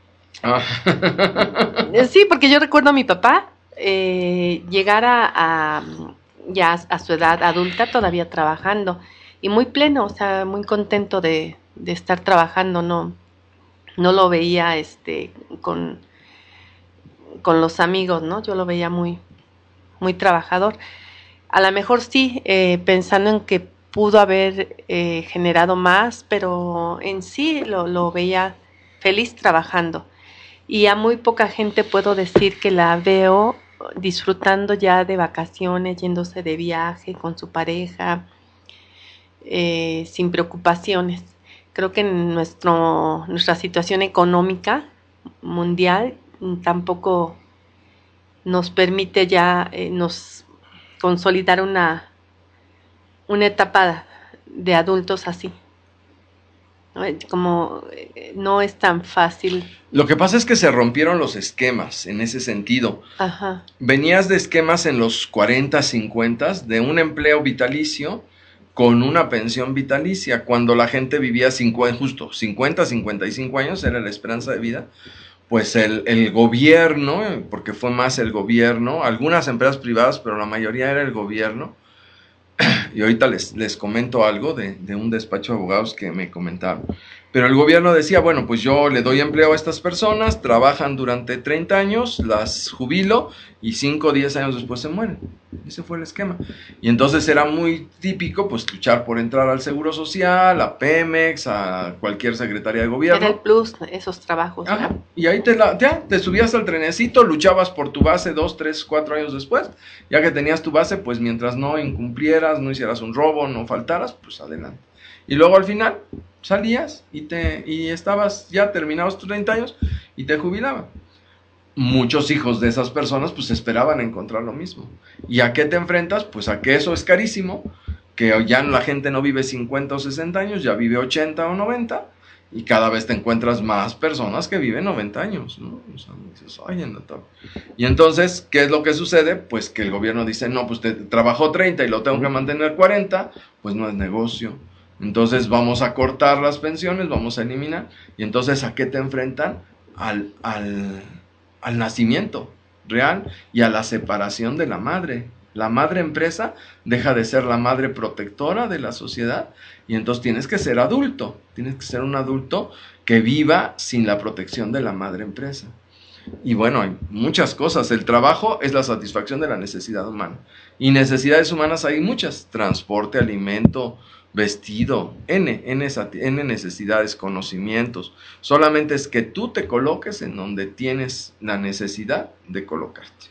Sí, porque yo recuerdo a mi papá llegar ya a su edad adulta todavía trabajando, y muy pleno, o sea, muy contento de estar trabajando. No lo veía con los amigos, ¿no? Yo lo veía muy, muy trabajador. A lo mejor sí, pensando en que pudo haber generado más, pero en sí lo veía feliz trabajando. Y a muy poca gente puedo decir que la veo disfrutando ya de vacaciones, yéndose de viaje con su pareja, sin preocupaciones. Creo que en nuestra situación económica mundial tampoco nos permite ya nos consolidar una etapa de adultos así. Como no es tan fácil. Lo que pasa es que se rompieron los esquemas en ese sentido. Ajá. Venías de esquemas en los 40, 50 de un empleo vitalicio con una pensión vitalicia, cuando la gente vivía 50, 55 años era la esperanza de vida. Pues el gobierno, porque fue más el gobierno, algunas empresas privadas, pero la mayoría era el gobierno. Y ahorita les comento algo de un despacho de abogados que me comentaron. Pero el gobierno decía, bueno, pues yo le doy empleo a estas personas, trabajan durante 30 años, las jubilo y 5 o 10 años después se mueren. Ese fue el esquema. Y entonces era muy típico pues luchar por entrar al Seguro Social, a Pemex, a cualquier secretaría de gobierno. Era el plus, esos trabajos. Ajá. Y ahí te subías al trenecito, luchabas por tu base 2, 3, 4 años después. Ya que tenías tu base, pues mientras no incumplieras, no hicieras un robo, no faltaras, pues adelante. Y luego al final salías y estabas ya terminados tus 30 años y te jubilaban. Muchos hijos de esas personas pues esperaban encontrar lo mismo. ¿Y a qué te enfrentas? Pues a que eso es carísimo, que ya la gente no vive 50 o 60 años, ya vive 80 o 90, Y cada vez te encuentras más personas que viven 90 años, ¿no? O sea, dices, ay, y entonces, ¿qué es lo que sucede? Pues que el gobierno dice, no, pues te trabajó 30 y lo tengo que mantener 40, pues no es negocio. Entonces vamos a cortar las pensiones, vamos a eliminar. Y entonces, ¿a qué te enfrentan? Al nacimiento real y a la separación de la madre. La madre empresa deja de ser la madre protectora de la sociedad y entonces tienes que ser adulto, tienes que ser un adulto que viva sin la protección de la madre empresa. Y bueno, hay muchas cosas. El trabajo es la satisfacción de la necesidad humana. Y necesidades humanas hay muchas: transporte, alimento, vestido, N necesidades, conocimientos. Solamente es que tú te coloques en donde tienes la necesidad de colocarte,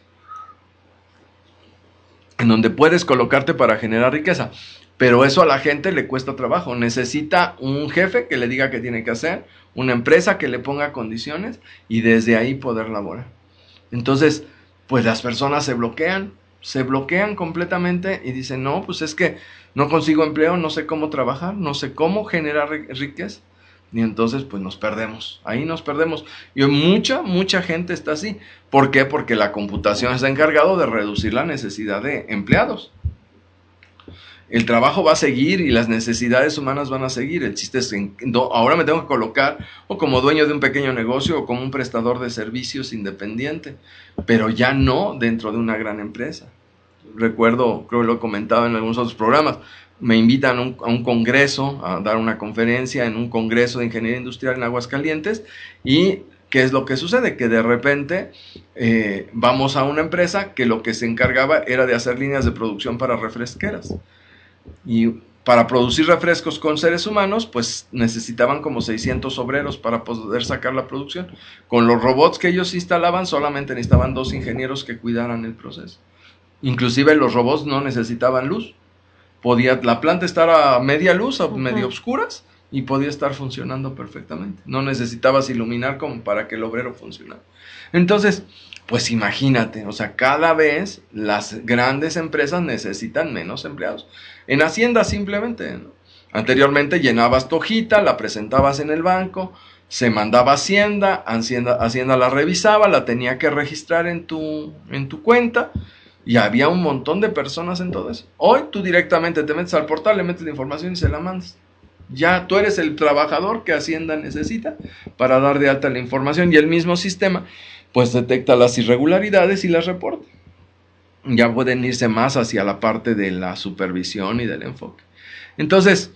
en donde puedes colocarte para generar riqueza. Pero eso a la gente le cuesta trabajo. Necesita un jefe que le diga qué tiene que hacer, una empresa que le ponga condiciones y desde ahí poder laborar. Entonces, pues las personas se bloquean completamente y dicen, no, pues es que no consigo empleo, no sé cómo trabajar, no sé cómo generar riqueza. Y entonces pues nos perdemos, ahí nos perdemos. Y mucha gente está así. ¿Por qué? Porque la computación está encargado de reducir la necesidad de empleados. El trabajo va a seguir y las necesidades humanas van a seguir. El chiste es que ahora me tengo que colocar o como dueño de un pequeño negocio o como un prestador de servicios independiente, pero ya no dentro de una gran empresa. Recuerdo, creo que lo he comentado en algunos otros programas, me invitan a un congreso, a dar una conferencia en un congreso de ingeniería industrial en Aguascalientes, y ¿qué es lo que sucede? Que de repente vamos a una empresa que lo que se encargaba era de hacer líneas de producción para refresqueras, y para producir refrescos con seres humanos, pues necesitaban como 600 obreros para poder sacar la producción. Con los robots que ellos instalaban, solamente necesitaban 2 ingenieros que cuidaran el proceso. Inclusive los robots no necesitaban luz. Podía la planta estar a media luz, a medio oscuras, y podía estar funcionando perfectamente. No necesitabas iluminar como para que el obrero funcionara. Entonces, pues imagínate, o sea, cada vez las grandes empresas necesitan menos empleados. En Hacienda simplemente, ¿no? Anteriormente llenabas tu hojita, la presentabas en el banco, se mandaba a Hacienda la revisaba, la tenía que registrar en tu cuenta. Y había un montón de personas en todo eso. Hoy tú directamente te metes al portal, le metes la información y se la mandas. Ya tú eres el trabajador que Hacienda necesita para dar de alta la información, y el mismo sistema pues detecta las irregularidades y las reporta. Ya pueden irse más hacia la parte de la supervisión y del enfoque. Entonces,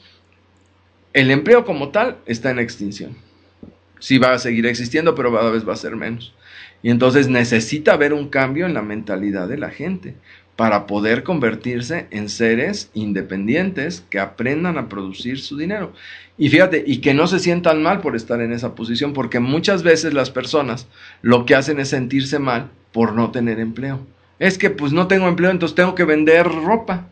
el empleo como tal está en extinción. Sí va a seguir existiendo, pero cada vez va a ser menos. Y entonces necesita haber un cambio en la mentalidad de la gente para poder convertirse en seres independientes que aprendan a producir su dinero. Y fíjate, y que no se sientan mal por estar en esa posición, porque muchas veces las personas lo que hacen es sentirse mal por no tener empleo. Es que pues no tengo empleo, entonces tengo que vender ropa.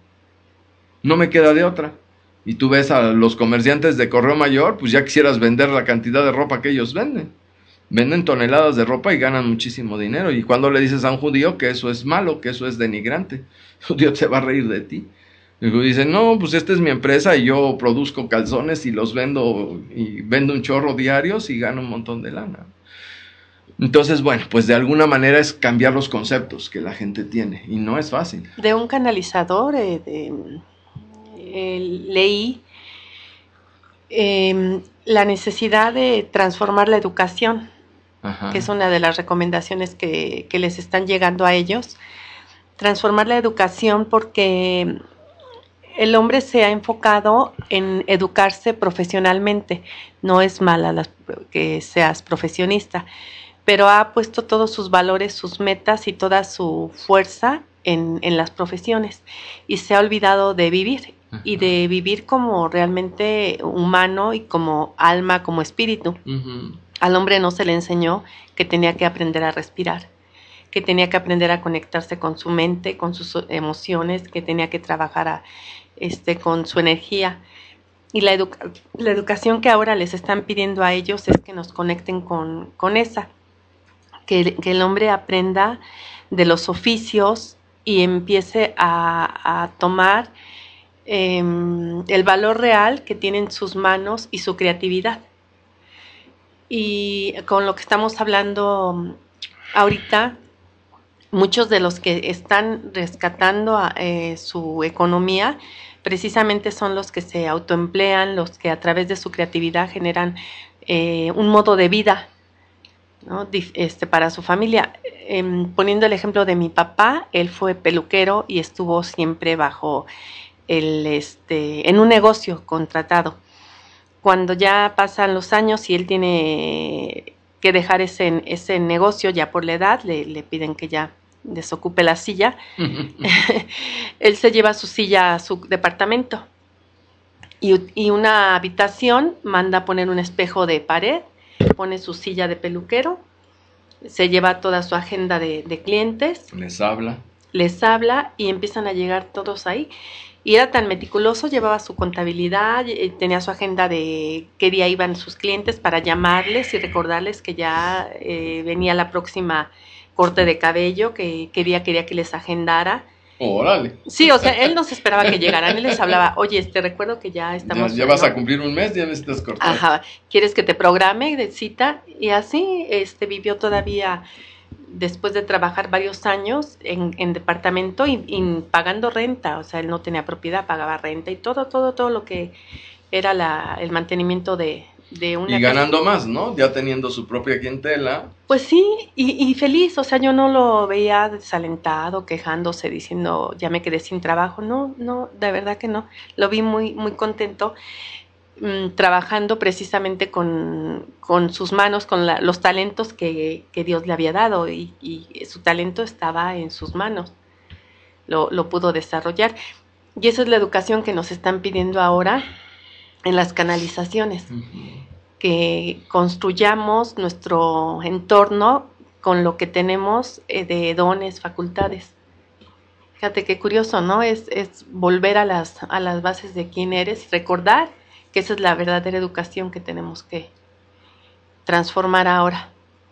No me queda de otra. Y tú ves a los comerciantes de Correo Mayor, pues ya quisieras vender la cantidad de ropa que ellos venden. Venden toneladas de ropa y ganan muchísimo dinero. Y cuando le dices a un judío que eso es malo, que eso es denigrante, el judío se va a reír de ti. Y dice, no, pues esta es mi empresa y yo produzco calzones y los vendo un chorro diarios y gano un montón de lana. Entonces, bueno, pues de alguna manera es cambiar los conceptos que la gente tiene y no es fácil. De un canalizador leí la necesidad de transformar la educación. Ajá. Que es una de las recomendaciones que les están llegando a ellos. Transformar la educación porque el hombre se ha enfocado en educarse profesionalmente. No es mala que seas profesionista, pero ha puesto todos sus valores, sus metas y toda su fuerza en las profesiones y se ha olvidado de vivir. Ajá. Y de vivir como realmente humano y como alma, como espíritu. Uh-huh. Al hombre no se le enseñó que tenía que aprender a respirar, que tenía que aprender a conectarse con su mente, con sus emociones, que tenía que trabajar con su energía. Y la educación que ahora les están pidiendo a ellos es que nos conecten con esa, que el hombre aprenda de los oficios y empiece a tomar el valor real que tienen sus manos y su creatividad. Y con lo que estamos hablando ahorita, muchos de los que están rescatando su economía precisamente son los que se autoemplean, los que a través de su creatividad generan un modo de vida, ¿no? Para su familia. Poniendo el ejemplo de mi papá, él fue peluquero y estuvo siempre bajo en un negocio contratado. Cuando ya pasan los años y él tiene que dejar ese negocio ya por la edad, le piden que ya desocupe la silla, él se lleva su silla a su departamento y una habitación, manda a poner un espejo de pared, pone su silla de peluquero, se lleva toda su agenda de clientes, les habla y empiezan a llegar todos ahí. Y era tan meticuloso, llevaba su contabilidad, tenía su agenda de qué día iban sus clientes para llamarles y recordarles que ya venía la próxima corte de cabello, que quería que les agendara. ¡Órale! Sí, o sea, él no se esperaba que llegaran, él les hablaba, oye, recuerdo que ya estamos... Ya vas a cumplir un mes, ya necesitas cortar. Ajá, ¿quieres que te programe de cita? Y así vivió todavía, después de trabajar varios años en departamento y pagando renta, o sea, él no tenía propiedad, pagaba renta y todo lo que era el mantenimiento de una... Y ganando más, ¿no? Ya teniendo su propia clientela. Pues sí, y feliz, o sea, yo no lo veía desalentado, quejándose, diciendo, ya me quedé sin trabajo, no, de verdad que no, lo vi muy, muy contento, trabajando precisamente con sus manos, con los talentos que Dios le había dado, y su talento estaba en sus manos, lo pudo desarrollar, y esa es la educación que nos están pidiendo ahora en las canalizaciones, que construyamos nuestro entorno con lo que tenemos de dones, facultades. Fíjate qué curioso, ¿no? Es volver a las bases de quién eres, recordar que esa es la verdadera educación que tenemos que transformar ahora.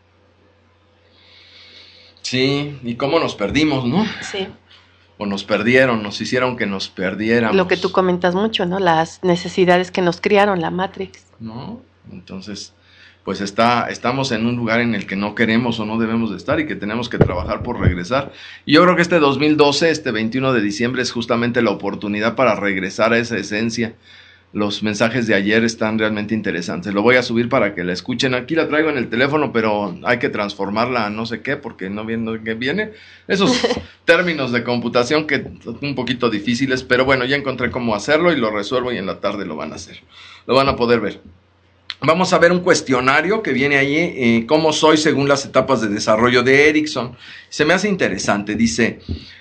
Sí, y cómo nos perdimos, ¿no? Sí. O nos perdieron, nos hicieron que nos perdiéramos. Lo que tú comentas mucho, ¿no? Las necesidades que nos criaron, la Matrix. ¿No? Entonces, pues estamos en un lugar en el que no queremos o no debemos de estar y que tenemos que trabajar por regresar. Y yo creo que este 2012, este 21 de diciembre, es justamente la oportunidad para regresar a esa esencia. Los mensajes de ayer están realmente interesantes. Lo voy a subir para que la escuchen. Aquí la traigo en el teléfono, pero hay que transformarla a no sé qué, porque no viene. Esos términos de computación que son un poquito difíciles, pero bueno, ya encontré cómo hacerlo y lo resuelvo y en la tarde lo van a hacer. Lo van a poder ver. Vamos a ver un cuestionario que viene ahí, cómo soy según las etapas de desarrollo de Erickson. Se me hace interesante, dice...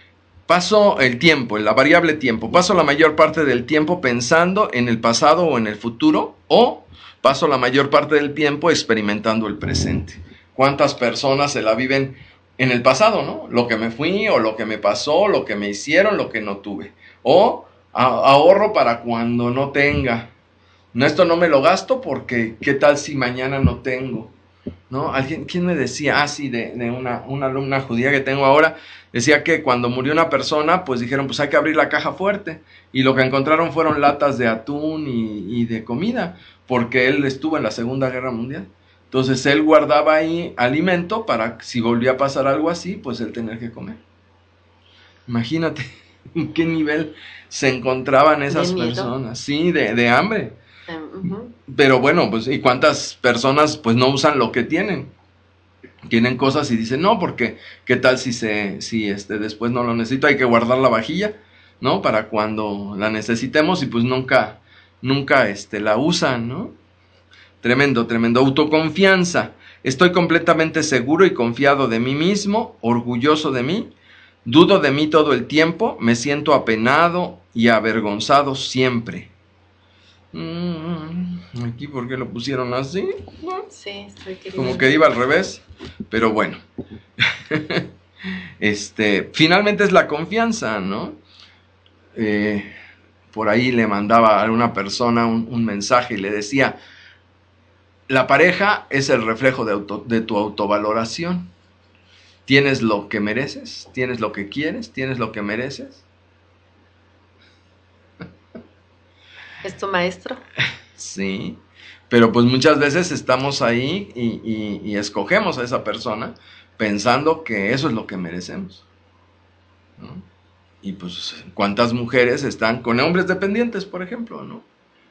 Paso el tiempo, la variable tiempo. Paso la mayor parte del tiempo pensando en el pasado o en el futuro, o paso la mayor parte del tiempo experimentando el presente. ¿Cuántas personas se la viven en el pasado, no? Lo que me fui, o lo que me pasó, lo que me hicieron, lo que no tuve. O ahorro para cuando no tenga. No, esto no me lo gasto porque ¿qué tal si mañana no tengo? ¿No? ¿Quién me decía? Sí, de una alumna judía que tengo ahora, decía que cuando murió una persona, pues dijeron, pues hay que abrir la caja fuerte, y lo que encontraron fueron latas de atún y de comida, porque él estuvo en la Segunda Guerra Mundial. Entonces él guardaba ahí alimento para si volvía a pasar algo así, pues él tener que comer. Imagínate en qué nivel se encontraban esas personas, sí, de hambre. Uh-huh. Pero bueno, pues, ¿y cuántas personas pues no usan lo que tienen? Tienen cosas y dicen, no, porque ¿qué tal si después no lo necesito? Hay que guardar la vajilla, ¿no? Para cuando la necesitemos y pues nunca la usan, ¿no? Tremendo. Autoconfianza. Estoy completamente seguro y confiado de mí mismo, orgulloso de mí, dudo de mí todo el tiempo, me siento apenado y avergonzado siempre. Aquí, ¿por qué lo pusieron así? ¿No? Sí, estoy queriendo. Como que iba al revés, pero bueno. Finalmente es la confianza, ¿no? Por ahí le mandaba a una persona un mensaje y le decía, la pareja es el reflejo de tu autovaloración. ¿Tienes lo que mereces? ¿Tienes lo que quieres? ¿Tienes lo que mereces? ¿Es tu maestro? Sí, pero pues muchas veces estamos ahí y escogemos a esa persona pensando que eso es lo que merecemos, ¿no? Y pues cuántas mujeres están con hombres dependientes, por ejemplo, ¿no?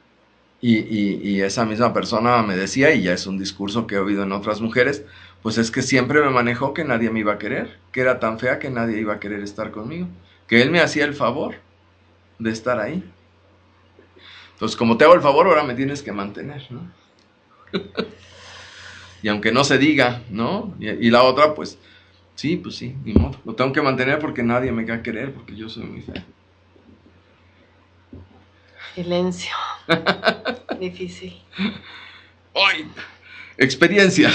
Y esa misma persona me decía, y ya es un discurso que he oído en otras mujeres, pues es que siempre me manejó que nadie me iba a querer, que era tan fea que nadie iba a querer estar conmigo, que él me hacía el favor de estar ahí. Entonces, como te hago el favor, ahora me tienes que mantener, ¿no? Y aunque no se diga, ¿no? Y la otra, pues sí, ni modo, lo tengo que mantener porque nadie me va a querer, porque yo soy muy fea. Silencio. Difícil. ¡Ay! Experiencia.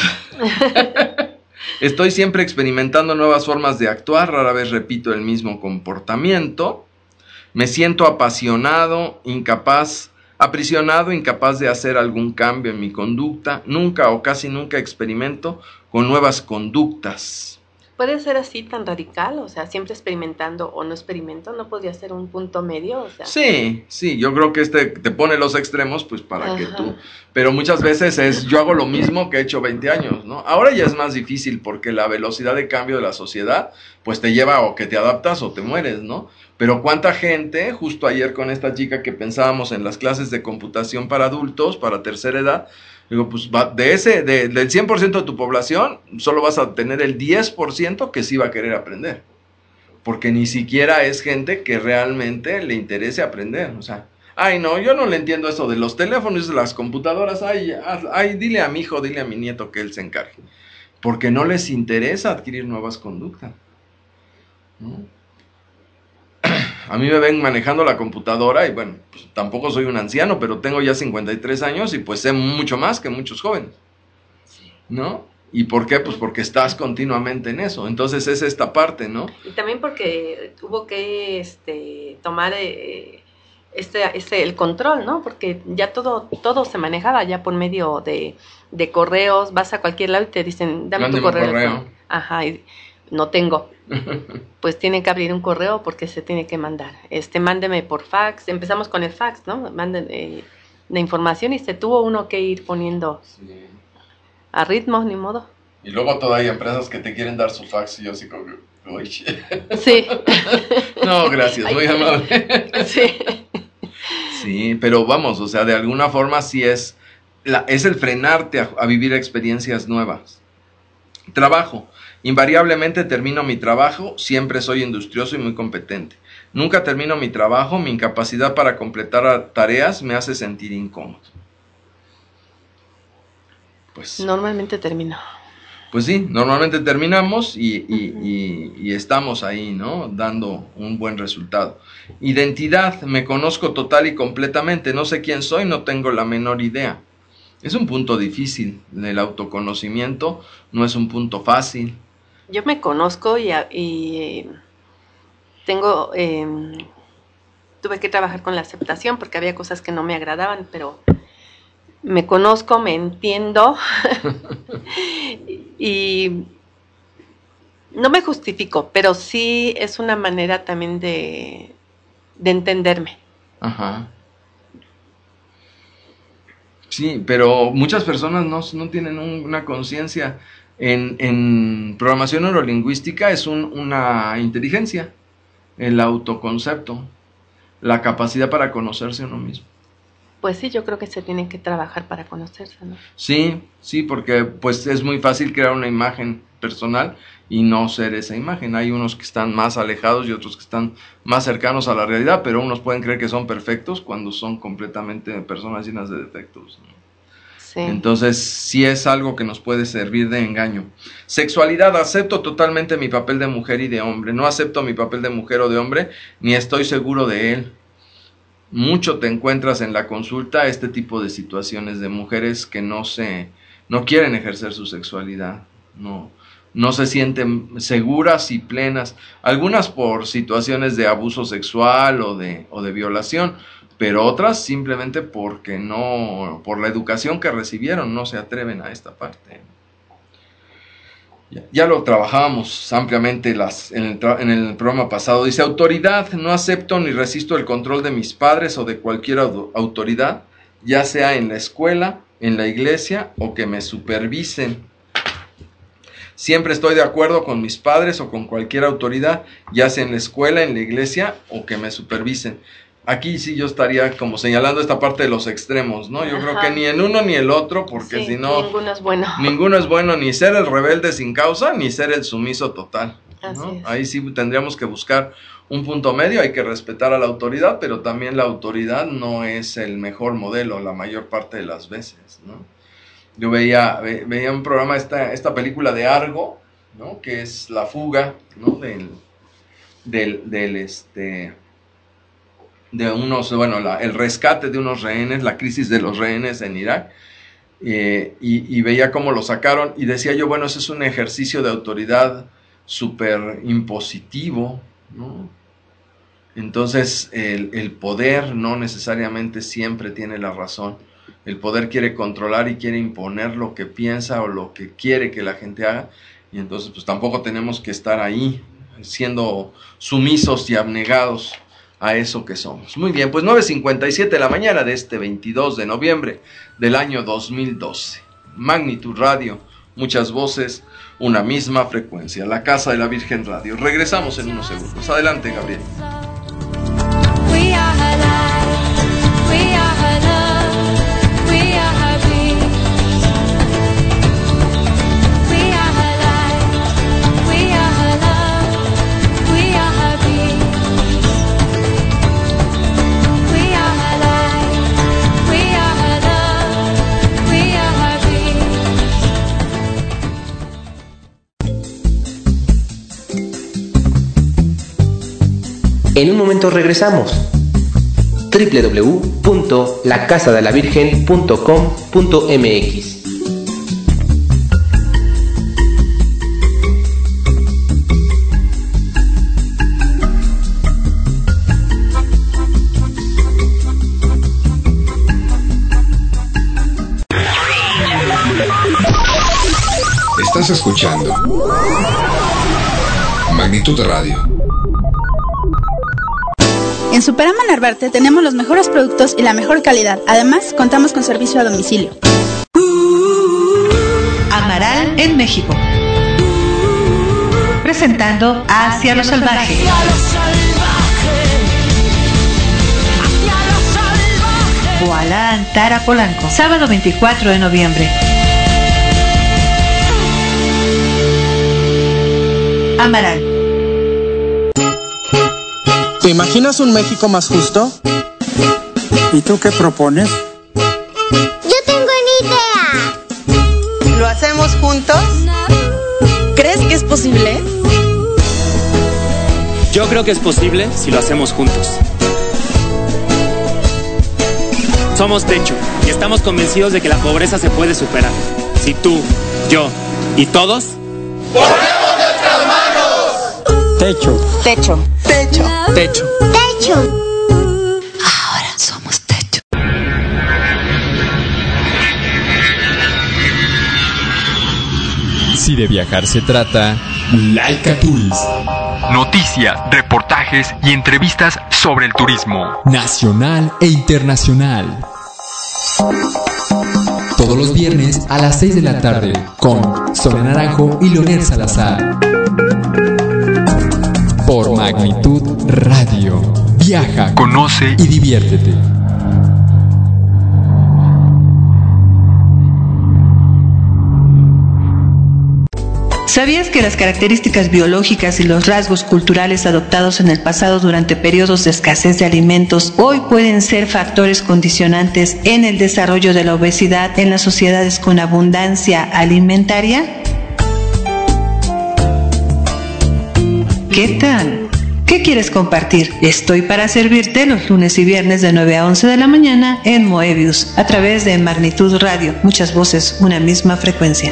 Estoy siempre experimentando nuevas formas de actuar, rara vez repito el mismo comportamiento. Me siento apasionado, aprisionado, incapaz de hacer algún cambio en mi conducta. Nunca o casi nunca experimento con nuevas conductas. ¿Puede ser así tan radical? O sea, siempre experimentando o no experimento, ¿no podría ser un punto medio? O sea, sí, yo creo que te pone los extremos pues para que tú... Pero muchas veces yo hago lo mismo que he hecho 20 años, ¿no? Ahora ya es más difícil porque la velocidad de cambio de la sociedad pues te lleva o que te adaptas o te mueres, ¿no? Pero cuánta gente, justo ayer con esta chica que pensábamos en las clases de computación para adultos, para tercera edad, digo, pues del 100% de tu población, solo vas a tener el 10% que sí va a querer aprender. Porque ni siquiera es gente que realmente le interese aprender. O sea, ay no, yo no le entiendo eso de los teléfonos y de las computadoras. Ay, dile a mi hijo, dile a mi nieto que él se encargue. Porque no les interesa adquirir nuevas conductas, ¿no? A mí me ven manejando la computadora y bueno, pues tampoco soy un anciano, pero tengo ya 53 años y pues sé mucho más que muchos jóvenes, ¿no? ¿Y por qué? Pues porque estás continuamente en eso. Entonces es esta parte, ¿no? Y también porque tuvo que tomar el control, ¿no? Porque ya todo se manejaba ya por medio de correos. Vas a cualquier lado y te dicen, dame tu correo. Ajá, y no tengo. Pues tiene que abrir un correo porque se tiene que mandar. Mándeme por fax. Empezamos con el fax, ¿no? Manden la información y se tuvo uno que ir poniendo a ritmo, ni modo. Y luego todavía hay empresas que te quieren dar su fax y yo así como, uy. Sí. No, gracias, muy amable. Sí. Sí, pero vamos, o sea, de alguna forma sí es el frenarte a vivir experiencias nuevas. Trabajo. Invariablemente termino mi trabajo, siempre soy industrioso y muy competente. Nunca termino mi trabajo, mi incapacidad para completar tareas me hace sentir incómodo. Pues normalmente termino. Pues sí, normalmente terminamos y estamos ahí, ¿no? Dando un buen resultado. Identidad, me conozco total y completamente, no sé quién soy, no tengo la menor idea. Es un punto difícil, el autoconocimiento no es un punto fácil. Yo me conozco y tengo, tuve que trabajar con la aceptación porque había cosas que no me agradaban, pero me conozco, me entiendo y no me justifico, pero sí es una manera también de entenderme. Ajá. Sí, pero muchas personas no tienen una conciencia. En programación neurolingüística es una inteligencia, el autoconcepto, la capacidad para conocerse a uno mismo. Pues sí, yo creo que se tiene que trabajar para conocerse, ¿no? Sí, porque pues es muy fácil crear una imagen personal y no ser esa imagen. Hay unos que están más alejados y otros que están más cercanos a la realidad, pero unos pueden creer que son perfectos cuando son completamente personas llenas de defectos, ¿no? Sí. Entonces sí es algo que nos puede servir de engaño. Sexualidad, acepto totalmente mi papel de mujer y de hombre. No acepto mi papel de mujer o de hombre, ni estoy seguro de él. Mucho te encuentras en la consulta este tipo de situaciones de mujeres que no quieren ejercer su sexualidad, no se sienten seguras y plenas, algunas por situaciones de abuso sexual o de violación, pero otras simplemente porque por la educación que recibieron, no se atreven a esta parte. Ya lo trabajábamos ampliamente en el programa pasado. Dice, autoridad, no acepto ni resisto el control de mis padres o de cualquier autoridad, ya sea en la escuela, en la iglesia o que me supervisen. Siempre estoy de acuerdo con mis padres o con cualquier autoridad, ya sea en la escuela, en la iglesia o que me supervisen. Aquí sí yo estaría como señalando esta parte de los extremos, ¿no? Yo creo que ni en uno ni el otro, porque sí, si no... ninguno es bueno. Ninguno es bueno, ni ser el rebelde sin causa, ni ser el sumiso total, ¿no? Así es. Ahí sí tendríamos que buscar un punto medio, hay que respetar a la autoridad, pero también la autoridad no es el mejor modelo la mayor parte de las veces, ¿no? Yo veía un programa, esta película de Argo, ¿no? Que es la fuga, ¿no? El rescate de unos rehenes, la crisis de los rehenes en Irak, y veía cómo lo sacaron, y decía yo, bueno, ese es un ejercicio de autoridad súper impositivo, ¿no? Entonces el poder no necesariamente siempre tiene la razón. El poder quiere controlar y quiere imponer lo que piensa o lo que quiere que la gente haga, y entonces pues tampoco tenemos que estar ahí siendo sumisos y abnegados a eso que somos. Muy bien, pues 9:57 de la mañana de este 22 de noviembre del año 2012. Magnitud Radio, muchas voces, una misma frecuencia. La Casa de la Virgen Radio. Regresamos en unos segundos. Adelante, Gabriel. En un momento regresamos. www.lacasadelavirgen.com.mx. Estás escuchando Magnitud Radio. En Superama Narvarte tenemos los mejores productos y la mejor calidad. Además, contamos con servicio a domicilio. Amaral en México. Presentando Hacia lo Salvaje. Gualantara Polanco. Sábado 24 de noviembre. Amaral. ¿Te imaginas un México más justo? ¿Y tú qué propones? Yo tengo una idea. ¿Lo hacemos juntos? ¿Crees que es posible? Yo creo que es posible si lo hacemos juntos. Somos Techo y estamos convencidos de que la pobreza se puede superar. Si tú, yo y todos... ¡ponemos nuestras manos! Techo. Techo. Techo. Techo. Techo. Ahora somos Techo. Si de viajar se trata, Laika Tours. Noticias, reportajes y entrevistas sobre el turismo Nacional e internacional. Todos los viernes a las 6 de la tarde con Sonia Naranjo y Leonel Salazar. Por Magnitud Radio. Viaja, conoce y diviértete. ¿Sabías que las características biológicas y los rasgos culturales adoptados en el pasado durante periodos de escasez de alimentos hoy pueden ser factores condicionantes en el desarrollo de la obesidad en las sociedades con abundancia alimentaria? ¿Qué tal? ¿Qué quieres compartir? Estoy para servirte los lunes y viernes de 9 a 11 de la mañana en Moebius, a través de Magnitud Radio. Muchas voces, una misma frecuencia.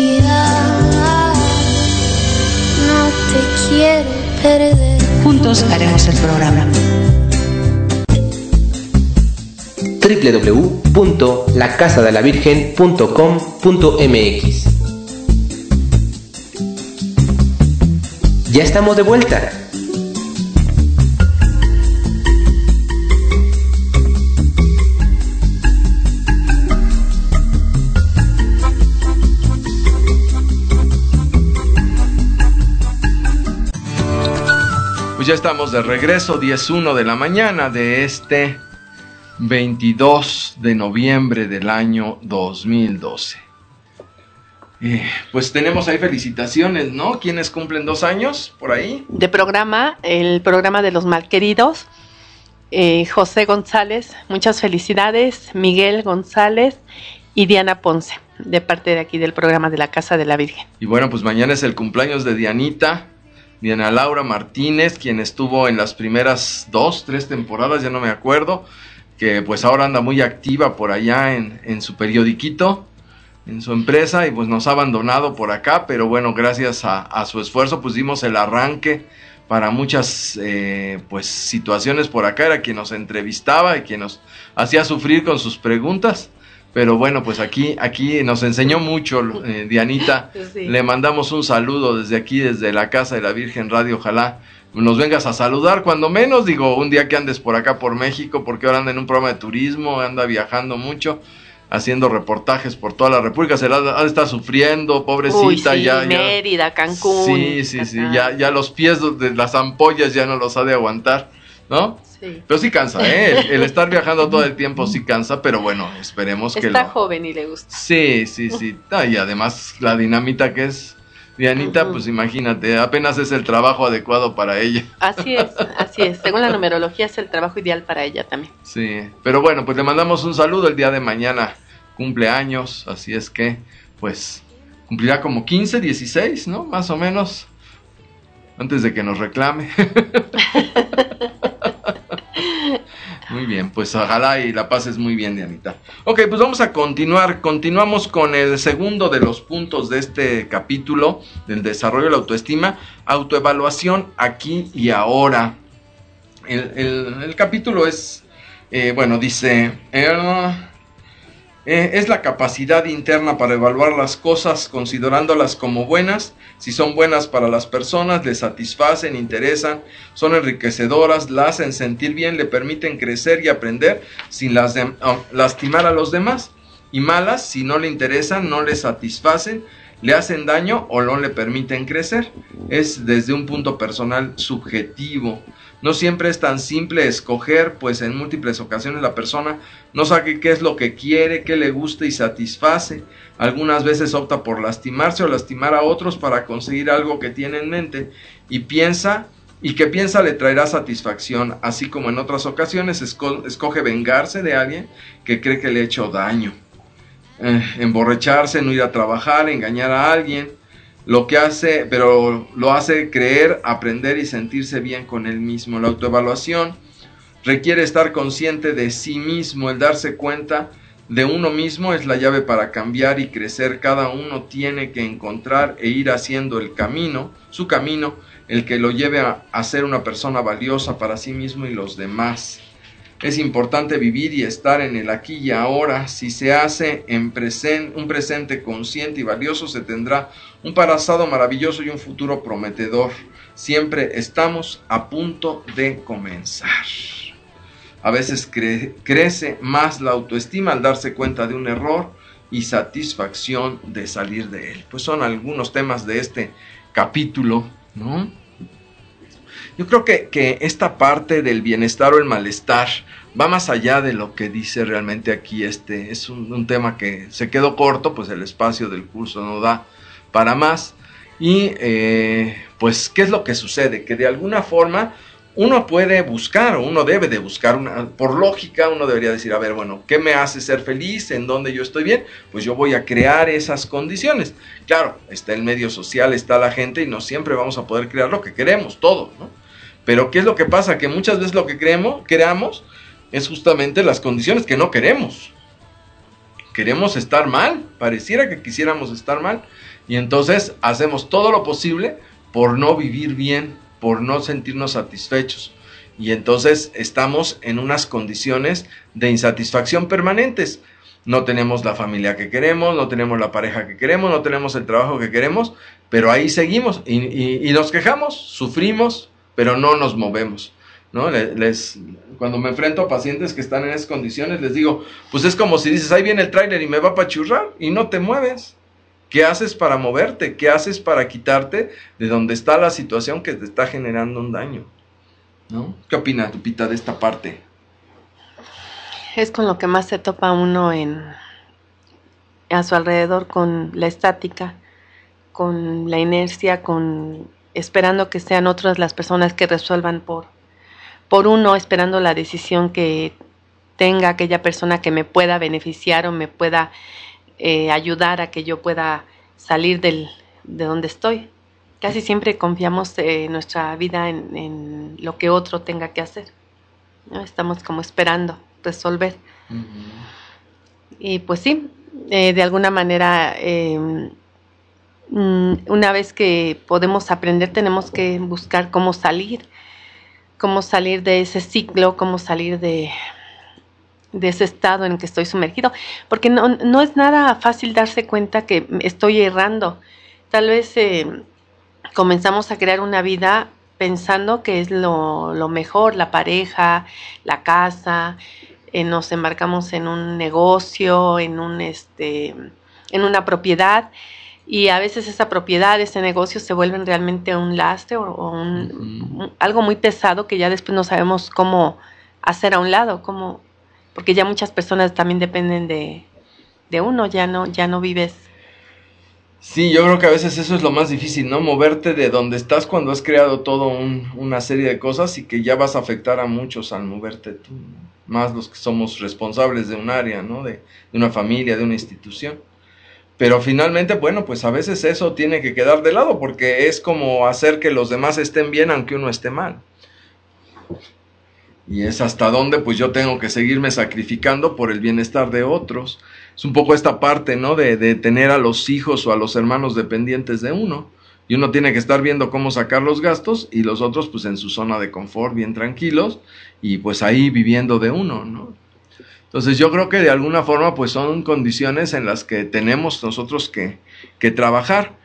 Quiero perder. Juntos haremos el programa. www.lacasadelavirgen.com.mx. Ya estamos de vuelta. ya estamos de regreso, 10:01 de la mañana de este 22 de noviembre del año 2012. Pues tenemos ahí felicitaciones, ¿no? ¿Quiénes cumplen 2 años por ahí? De programa, el programa de los malqueridos. José González, muchas felicidades. Miguel González y Diana Ponce, de parte de aquí del programa de la Casa de la Virgen. Y bueno, pues mañana es el cumpleaños de Diana Laura Martínez, quien estuvo en las primeras 2, 3 temporadas, ya no me acuerdo, que pues ahora anda muy activa por allá en su periodiquito, en su empresa, y pues nos ha abandonado por acá, pero bueno, gracias a su esfuerzo pues dimos el arranque para muchas pues situaciones por acá. Era quien nos entrevistaba y quien nos hacía sufrir con sus preguntas, pero bueno, pues aquí nos enseñó mucho Dianita. Sí. Le mandamos un saludo desde aquí, desde la Casa de la Virgen Radio. Ojalá nos vengas a saludar, cuando menos, digo, un día que andes por acá por México, porque ahora anda en un programa de turismo, anda viajando mucho, haciendo reportajes por toda la República. Se la ha de estar sufriendo, pobrecita. Uy, sí, ya Mérida, Cancún. Sí, ya los pies de las ampollas ya no los ha de aguantar, ¿no? Sí. Pero sí cansa, el estar viajando todo el tiempo sí cansa, pero bueno, esperemos que está joven y le gusta. Sí. Y además la dinamita que es Dianita, pues imagínate, apenas es el trabajo adecuado para ella. Así es. Según la numerología es el trabajo ideal para ella también. Sí, pero bueno, pues le mandamos un saludo. El día de mañana cumpleaños, así es que, pues, cumplirá como 15, 16, ¿no? Más o menos, antes de que nos reclame. Muy bien, pues ojalá y la pases muy bien, Dianita. Ok, pues vamos a continuamos con el segundo de los puntos de este capítulo del desarrollo de la autoestima, autoevaluación aquí y ahora. El capítulo es, dice... es la capacidad interna para evaluar las cosas considerándolas como buenas. Si son buenas para las personas, les satisfacen, interesan, son enriquecedoras, la hacen sentir bien, le permiten crecer y aprender sin lastimar a los demás. Y malas, si no le interesan, no le satisfacen, le hacen daño o no le permiten crecer. Es desde un punto personal subjetivo. No siempre es tan simple escoger, pues en múltiples ocasiones la persona no sabe qué es lo que quiere, qué le gusta y satisface. Algunas veces opta por lastimarse o lastimar a otros para conseguir algo que tiene en mente y que piensa le traerá satisfacción, así como en otras ocasiones escoge vengarse de alguien que cree que le ha hecho daño. Emborracharse, no ir a trabajar, engañar a alguien. Lo hace creer, aprender y sentirse bien con él mismo. La autoevaluación requiere estar consciente de sí mismo. El darse cuenta de uno mismo es la llave para cambiar y crecer. Cada uno tiene que encontrar e ir haciendo su camino, el que lo lleve a ser una persona valiosa para sí mismo y los demás. Es importante vivir y estar en el aquí y ahora. Si se hace un presente consciente y valioso, se tendrá un pasado maravilloso y un futuro prometedor. Siempre estamos a punto de comenzar. A veces crece más la autoestima al darse cuenta de un error y satisfacción de salir de él. Pues son algunos temas de este capítulo, ¿no? Yo creo que esta parte del bienestar o el malestar va más allá de lo que dice realmente aquí. Es un tema que se quedó corto, pues el espacio del curso no da para más. Y pues, ¿qué es lo que sucede? Que de alguna forma uno puede buscar, o uno debe de buscar, por lógica, uno debería decir, a ver, bueno, ¿qué me hace ser feliz? ¿En dónde yo estoy bien? Pues yo voy a crear esas condiciones. Claro, está el medio social, está la gente, y no siempre vamos a poder crear lo que queremos, todo, ¿no? Pero ¿qué es lo que pasa? Que muchas veces lo que creamos es justamente las condiciones que no queremos. Queremos estar mal, pareciera que quisiéramos estar mal, y entonces hacemos todo lo posible por no vivir bien, por no sentirnos satisfechos. Y entonces estamos en unas condiciones de insatisfacción permanentes. No tenemos la familia que queremos, no tenemos la pareja que queremos, no tenemos el trabajo que queremos, pero ahí seguimos y nos quejamos, sufrimos, pero no nos movemos, ¿no? Cuando me enfrento a pacientes que están en esas condiciones, les digo, pues es como si dices, ahí viene el tráiler y me va a apachurrar, y no te mueves. ¿Qué haces para moverte? ¿Qué haces para quitarte de donde está la situación que te está generando un daño? ¿no? ¿Qué opina, Lupita, de esta parte? Es con lo que más se topa uno a su alrededor, con la estática, con la inercia, esperando que sean otras las personas que resuelvan por uno, esperando la decisión que tenga aquella persona que me pueda beneficiar o me pueda ayudar a que yo pueda salir de donde estoy. Casi siempre confiamos nuestra vida en lo que otro tenga que hacer, ¿no? Estamos como esperando resolver. Y pues sí, de alguna manera, una vez que podemos aprender, tenemos que buscar cómo salir de ese ciclo, cómo salir de ese estado en el que estoy sumergido, porque no es nada fácil darse cuenta que estoy errando. Tal vez comenzamos a crear una vida pensando que es lo mejor, la pareja, la casa, nos embarcamos en un negocio, en una propiedad, y a veces esa propiedad, ese negocio se vuelven realmente un lastre o algo muy pesado que ya después no sabemos cómo hacer a un lado, porque ya muchas personas también dependen de uno, ya no vives. Sí, yo creo que a veces eso es lo más difícil, ¿no? Moverte de donde estás cuando has creado todo una serie de cosas y que ya vas a afectar a muchos al moverte tú, ¿no? Más los que somos responsables de un área, ¿no? De una familia, de una institución. Pero finalmente, bueno, pues a veces eso tiene que quedar de lado porque es como hacer que los demás estén bien aunque uno esté mal. Y es hasta dónde pues yo tengo que seguirme sacrificando por el bienestar de otros. Es un poco esta parte, ¿no? De tener a los hijos o a los hermanos dependientes de uno. Y uno tiene que estar viendo cómo sacar los gastos y los otros pues en su zona de confort, bien tranquilos y pues ahí viviendo de uno, ¿no? Entonces yo creo que de alguna forma pues son condiciones en las que tenemos nosotros que trabajar.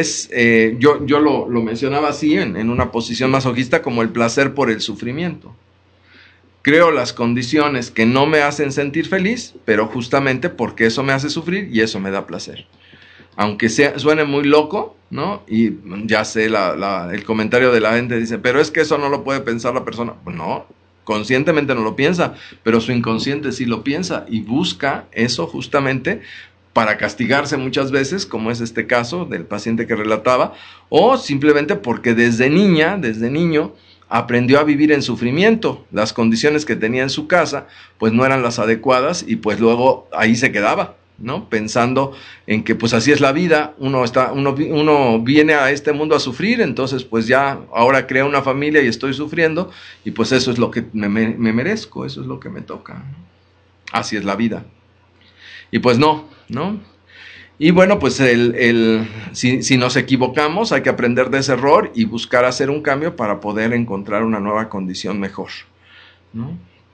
Yo lo mencionaba así en una posición masoquista como el placer por el sufrimiento. Creo las condiciones que no me hacen sentir feliz, pero justamente porque eso me hace sufrir y eso me da placer. Aunque suene muy loco, ¿no? Y ya sé, el comentario de la gente dice, pero es que eso no lo puede pensar la persona. Pues no, conscientemente no lo piensa, pero su inconsciente sí lo piensa y busca eso justamente para castigarse muchas veces, como es este caso del paciente que relataba, o simplemente porque desde niño, aprendió a vivir en sufrimiento. Las condiciones que tenía en su casa pues no eran las adecuadas y pues luego ahí se quedaba, ¿no? Pensando en que pues así es la vida, uno viene a este mundo a sufrir, entonces pues ya ahora crea una familia y estoy sufriendo y pues eso es lo que me merezco, eso es lo que me toca, ¿no? Así es la vida. Y pues no. Y bueno, pues si nos equivocamos hay que aprender de ese error y buscar hacer un cambio para poder encontrar una nueva condición mejor, ¿no?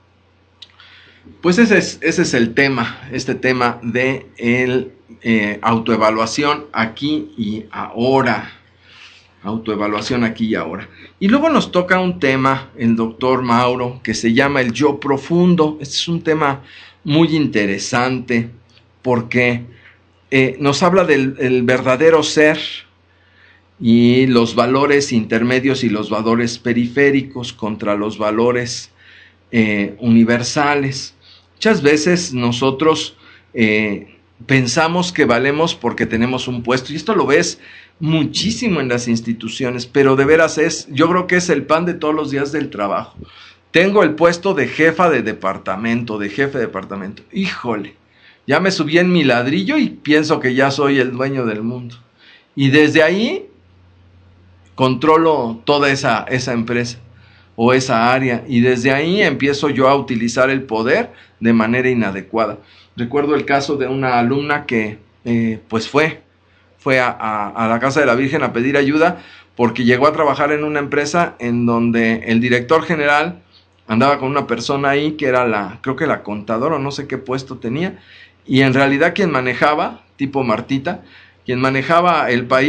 Pues ese es el tema, este tema de autoevaluación aquí y ahora. Autoevaluación aquí y ahora. Y luego nos toca un tema, el doctor Mauro, que se llama el yo profundo. Este es un tema muy interesante porque nos habla del verdadero ser y los valores intermedios y los valores periféricos contra los valores universales. Muchas veces nosotros pensamos que valemos porque tenemos un puesto, y esto lo ves muchísimo en las instituciones, pero de veras yo creo que es el pan de todos los días del trabajo. Tengo el puesto de jefe de departamento, híjole, ya me subí en mi ladrillo y pienso que ya soy el dueño del mundo. Y desde ahí controlo toda esa empresa o esa área. Y desde ahí empiezo yo a utilizar el poder de manera inadecuada. Recuerdo el caso de una alumna que pues fue a la Casa de la Virgen a pedir ayuda porque llegó a trabajar en una empresa en donde el director general andaba con una persona ahí que era creo que la contadora o no sé qué puesto tenía. Y en realidad quien manejaba, tipo Martita, quien manejaba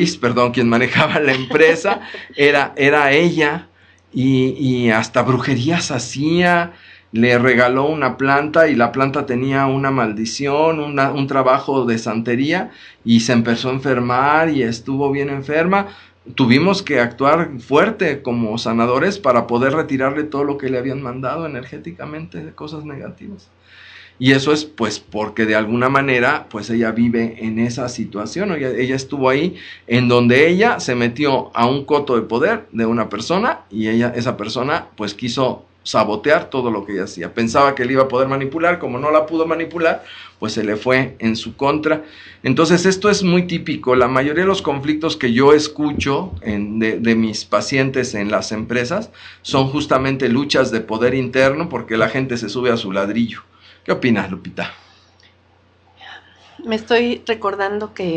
la empresa era ella, y hasta brujerías hacía, le regaló una planta y la planta tenía una maldición, un trabajo de santería y se empezó a enfermar y estuvo bien enferma, tuvimos que actuar fuerte como sanadores para poder retirarle todo lo que le habían mandado energéticamente de cosas negativas. Y eso es pues porque de alguna manera pues ella vive en esa situación, ¿no? Ella estuvo ahí en donde ella se metió a un coto de poder de una persona y esa persona pues quiso sabotear todo lo que ella hacía. Pensaba que le iba a poder manipular, como no la pudo manipular, pues se le fue en su contra. Entonces esto es muy típico. La mayoría de los conflictos que yo escucho de mis pacientes en las empresas son justamente luchas de poder interno porque la gente se sube a su ladrillo. ¿Qué opinas, Lupita? Me estoy recordando que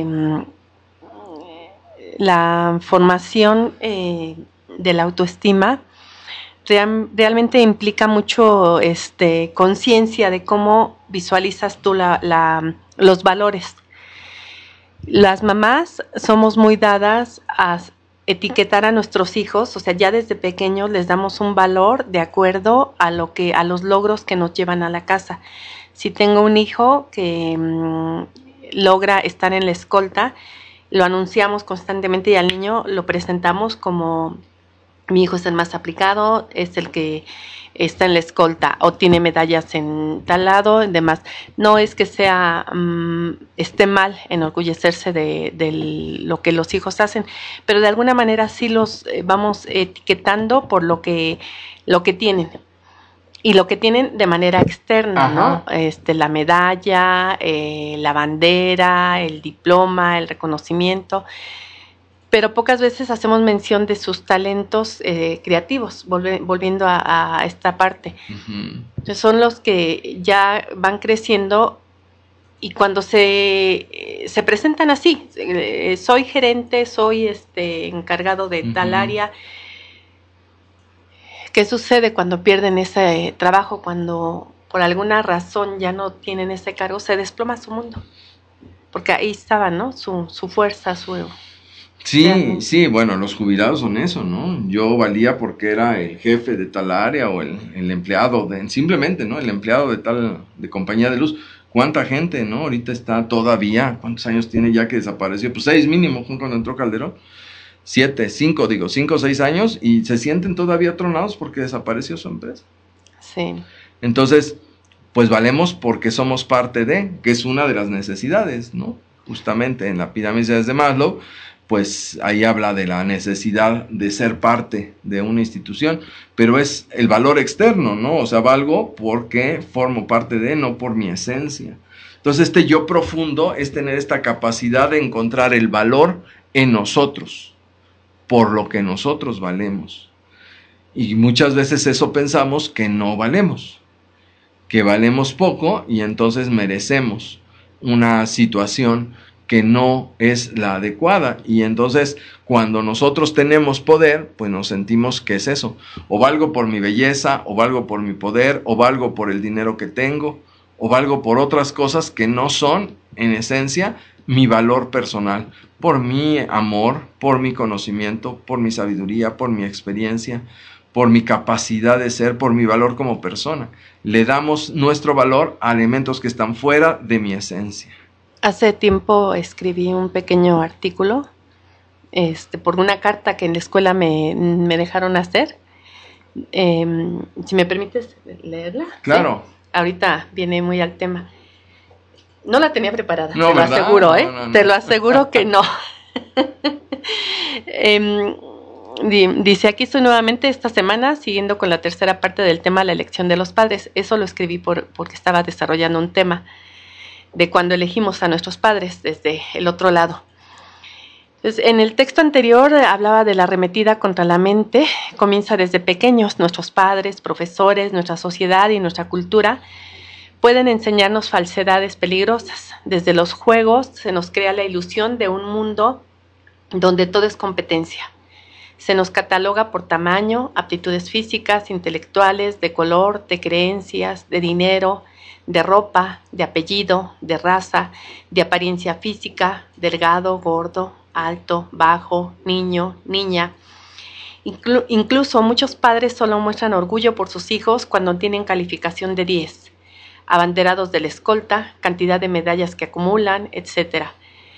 la formación de la autoestima realmente implica mucho conciencia de cómo visualizas tú los valores. Las mamás somos muy dadas a etiquetar a nuestros hijos, o sea, ya desde pequeños les damos un valor de acuerdo a los logros que nos llevan a la casa. Si tengo un hijo que logra estar en la escolta, lo anunciamos constantemente y al niño lo presentamos como: mi hijo es el más aplicado, es el que está en la escolta o tiene medallas en tal lado y demás. No es que esté mal enorgullecerse de lo que los hijos hacen, pero de alguna manera sí los vamos etiquetando por lo que tienen. Y lo que tienen de manera externa, ¿no? La medalla, la bandera, el diploma, el reconocimiento. Pero pocas veces hacemos mención de sus talentos creativos, volviendo a esta parte. Uh-huh. Entonces son los que ya van creciendo y cuando se presentan así, soy gerente, soy encargado de tal área. ¿Qué sucede cuando pierden ese trabajo? Cuando por alguna razón ya no tienen ese cargo, se desploma su mundo. Porque ahí estaba, ¿no? Su fuerza, Sí, bueno, los jubilados son eso, ¿no? Yo valía porque era el jefe de tal área o el empleado, simplemente, ¿no? El empleado de compañía de luz. ¿Cuánta gente, no? Ahorita está todavía, ¿cuántos años tiene ya que desapareció? Pues 6 mínimo, cuando entró Calderón. 5 o 6 años y se sienten todavía tronados porque desapareció su empresa. Sí. Entonces, pues valemos porque somos parte de, que es una de las necesidades, ¿no? Justamente en la pirámide de Maslow, pues ahí habla de la necesidad de ser parte de una institución, pero es el valor externo, ¿no? O sea, valgo porque formo parte de, no por mi esencia. Entonces, yo profundo es tener esta capacidad de encontrar el valor en nosotros, por lo que nosotros valemos. Y muchas veces eso pensamos que no valemos, que valemos poco y entonces merecemos una situación que no es la adecuada. Y entonces cuando nosotros tenemos poder, pues nos sentimos que es eso. O valgo por mi belleza, o valgo por mi poder, o valgo por el dinero que tengo, o valgo por otras cosas que no son, en esencia, mi valor personal. Por mi amor, por mi conocimiento, por mi sabiduría, por mi experiencia, por mi capacidad de ser, por mi valor como persona. Le damos nuestro valor a elementos que están fuera de mi esencia. Hace tiempo escribí un pequeño artículo por una carta que en la escuela me dejaron hacer. Si me permites leerla. Claro. ¿Sí? Ahorita viene muy al tema. No la tenía preparada, no, te lo ¿verdad? aseguro, ¿eh? No. Te lo aseguro que no. Dice, aquí estoy nuevamente esta semana siguiendo con la tercera parte del tema la elección de los padres. Eso lo escribí porque estaba desarrollando un tema de cuando elegimos a nuestros padres desde el otro lado. Entonces, en el texto anterior hablaba de la arremetida contra la mente. Comienza desde pequeños. Nuestros padres, profesores, nuestra sociedad y nuestra cultura pueden enseñarnos falsedades peligrosas. Desde los juegos se nos crea la ilusión de un mundo donde todo es competencia. Se nos cataloga por tamaño, aptitudes físicas, intelectuales, de color, de creencias, de dinero, de ropa, de apellido, de raza, de apariencia física, delgado, gordo, alto, bajo, niño, niña. Incluso muchos padres solo muestran orgullo por sus hijos cuando tienen calificación de 10, abanderados de la escolta, cantidad de medallas que acumulan, etc.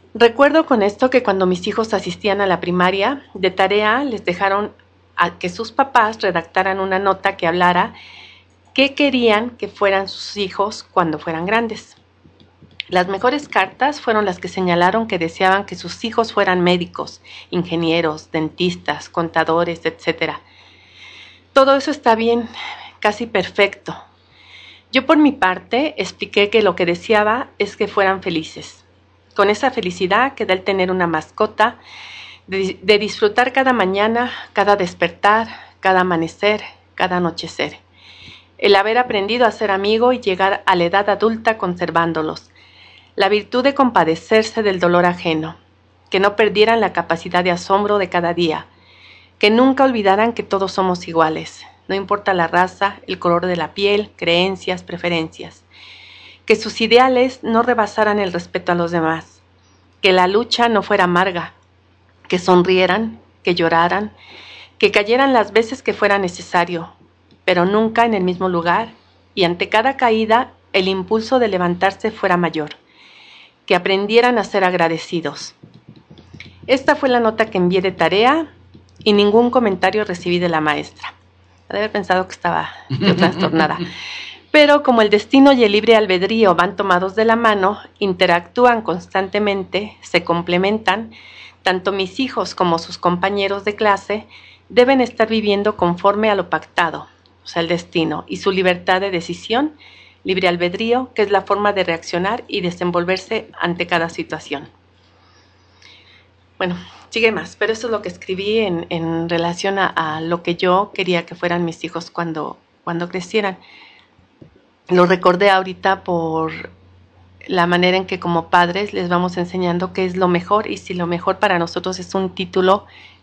Recuerdo con esto que cuando mis hijos asistían a la primaria, de tarea les dejaron a que sus papás redactaran una nota que hablara qué querían que fueran sus hijos cuando fueran grandes. Las mejores cartas fueron las que señalaron que deseaban que sus hijos fueran médicos, ingenieros, dentistas, contadores, etc. Todo eso está bien, casi perfecto. Yo por mi parte expliqué que lo que deseaba es que fueran felices, con esa felicidad que da el tener una mascota, de disfrutar cada mañana, cada despertar, cada amanecer, cada anochecer. El haber aprendido a ser amigo y llegar a la edad adulta conservándolos. La virtud de compadecerse del dolor ajeno, que no perdieran la capacidad de asombro de cada día, que nunca olvidaran que todos somos iguales, no importa la raza, el color de la piel, creencias, preferencias, que sus ideales no rebasaran el respeto a los demás, que la lucha no fuera amarga, que sonrieran, que lloraran, que cayeran las veces que fuera necesario, pero nunca en el mismo lugar, y ante cada caída el impulso de levantarse fuera mayor, que aprendieran a ser agradecidos. Esta fue la nota que envié de tarea y ningún comentario recibí de la maestra. Ha de haber pensado que estaba yo trastornada. Pero como el destino y el libre albedrío van tomados de la mano, interactúan constantemente, se complementan, tanto mis hijos como sus compañeros de clase deben estar viviendo conforme a lo pactado, o sea, el destino y su libertad de decisión, libre albedrío, que es la forma de reaccionar y desenvolverse ante cada situación. Bueno, sigue más, pero eso es lo que escribí en relación a lo que yo quería que fueran mis hijos cuando crecieran. Lo recordé ahorita por la manera en que como padres les vamos enseñando qué es lo mejor, y si lo mejor para nosotros es un título,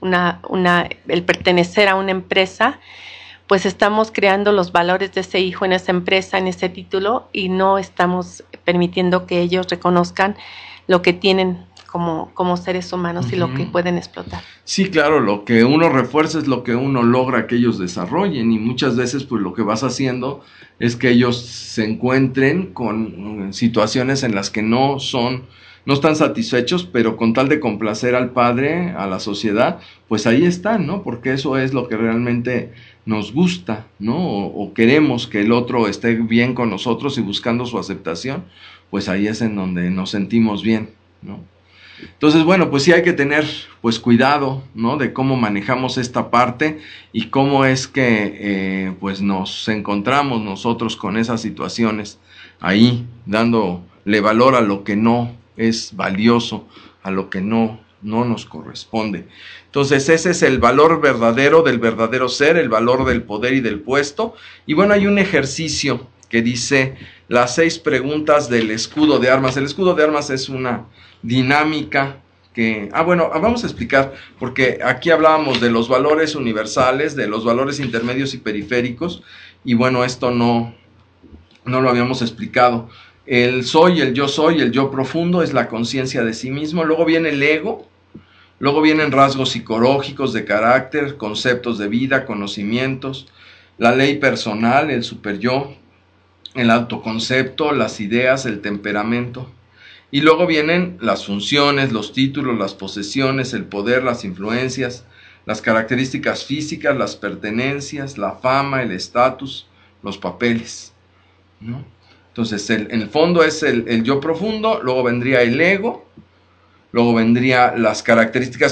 el pertenecer a una empresa, pues estamos creando los valores de ese hijo en esa empresa, en ese título, y no estamos permitiendo que ellos reconozcan lo que tienen como seres humanos y lo que pueden explotar. Sí, claro, lo que uno refuerza es lo que uno logra que ellos desarrollen, y muchas veces pues lo que vas haciendo es que ellos se encuentren con situaciones en las que no están satisfechos, pero con tal de complacer al padre, a la sociedad, pues ahí están, ¿no? Porque eso es lo que realmente nos gusta, ¿no? O queremos que el otro esté bien con nosotros y buscando su aceptación, pues ahí es en donde nos sentimos bien, ¿no? Entonces, bueno, pues sí hay que tener pues cuidado, ¿no? De cómo manejamos esta parte y cómo es que pues nos encontramos nosotros con esas situaciones ahí, dándole valor a lo que no es valioso, a lo que no nos corresponde. Entonces ese es el valor verdadero del verdadero ser, el valor del poder y del puesto. Y bueno, hay un ejercicio que dice las 6 preguntas del escudo de armas. El escudo de armas es una dinámica que... vamos a explicar, porque aquí hablábamos de los valores universales, de los valores intermedios y periféricos, y bueno, esto no lo habíamos explicado. El soy, el yo profundo es la conciencia de sí mismo. Luego viene el ego, luego vienen rasgos psicológicos de carácter, conceptos de vida, conocimientos, la ley personal, el superyo, el autoconcepto, las ideas, el temperamento. Y luego vienen las funciones, los títulos, las posesiones, el poder, las influencias, las características físicas, las pertenencias, la fama, el estatus, los papeles, ¿no? Entonces, en el fondo es el yo profundo, luego vendría el ego, luego vendría las características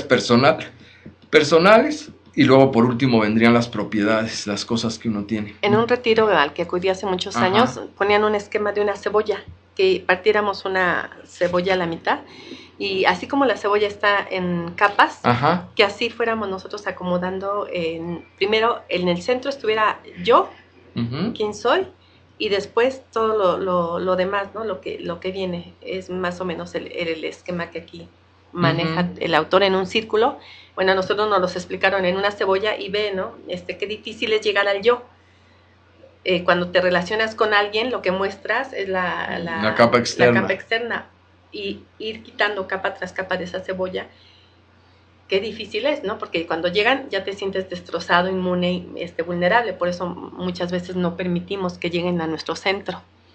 personales, y luego por último vendrían las propiedades, las cosas que uno tiene. En un retiro al que acudí hace muchos años, ponían un esquema de una cebolla, que partiéramos una cebolla a la mitad, y así como la cebolla está en capas, que así fuéramos nosotros acomodando, primero en el centro estuviera yo, quién soy, y después todo lo demás, ¿no? Lo que viene es más o menos el esquema que aquí maneja el autor en un círculo. Bueno, a nosotros nos los explicaron en una cebolla, y ve, ¿no? Qué difícil es llegar al yo. Cuando te relacionas con alguien, lo que muestras es la capa externa. La capa externa, y ir quitando capa tras capa de esa cebolla. Qué difícil es, ¿no? Porque cuando llegan ya te sientes destrozado, inmune, vulnerable. Por eso muchas veces no permitimos que lleguen a nuestro centro.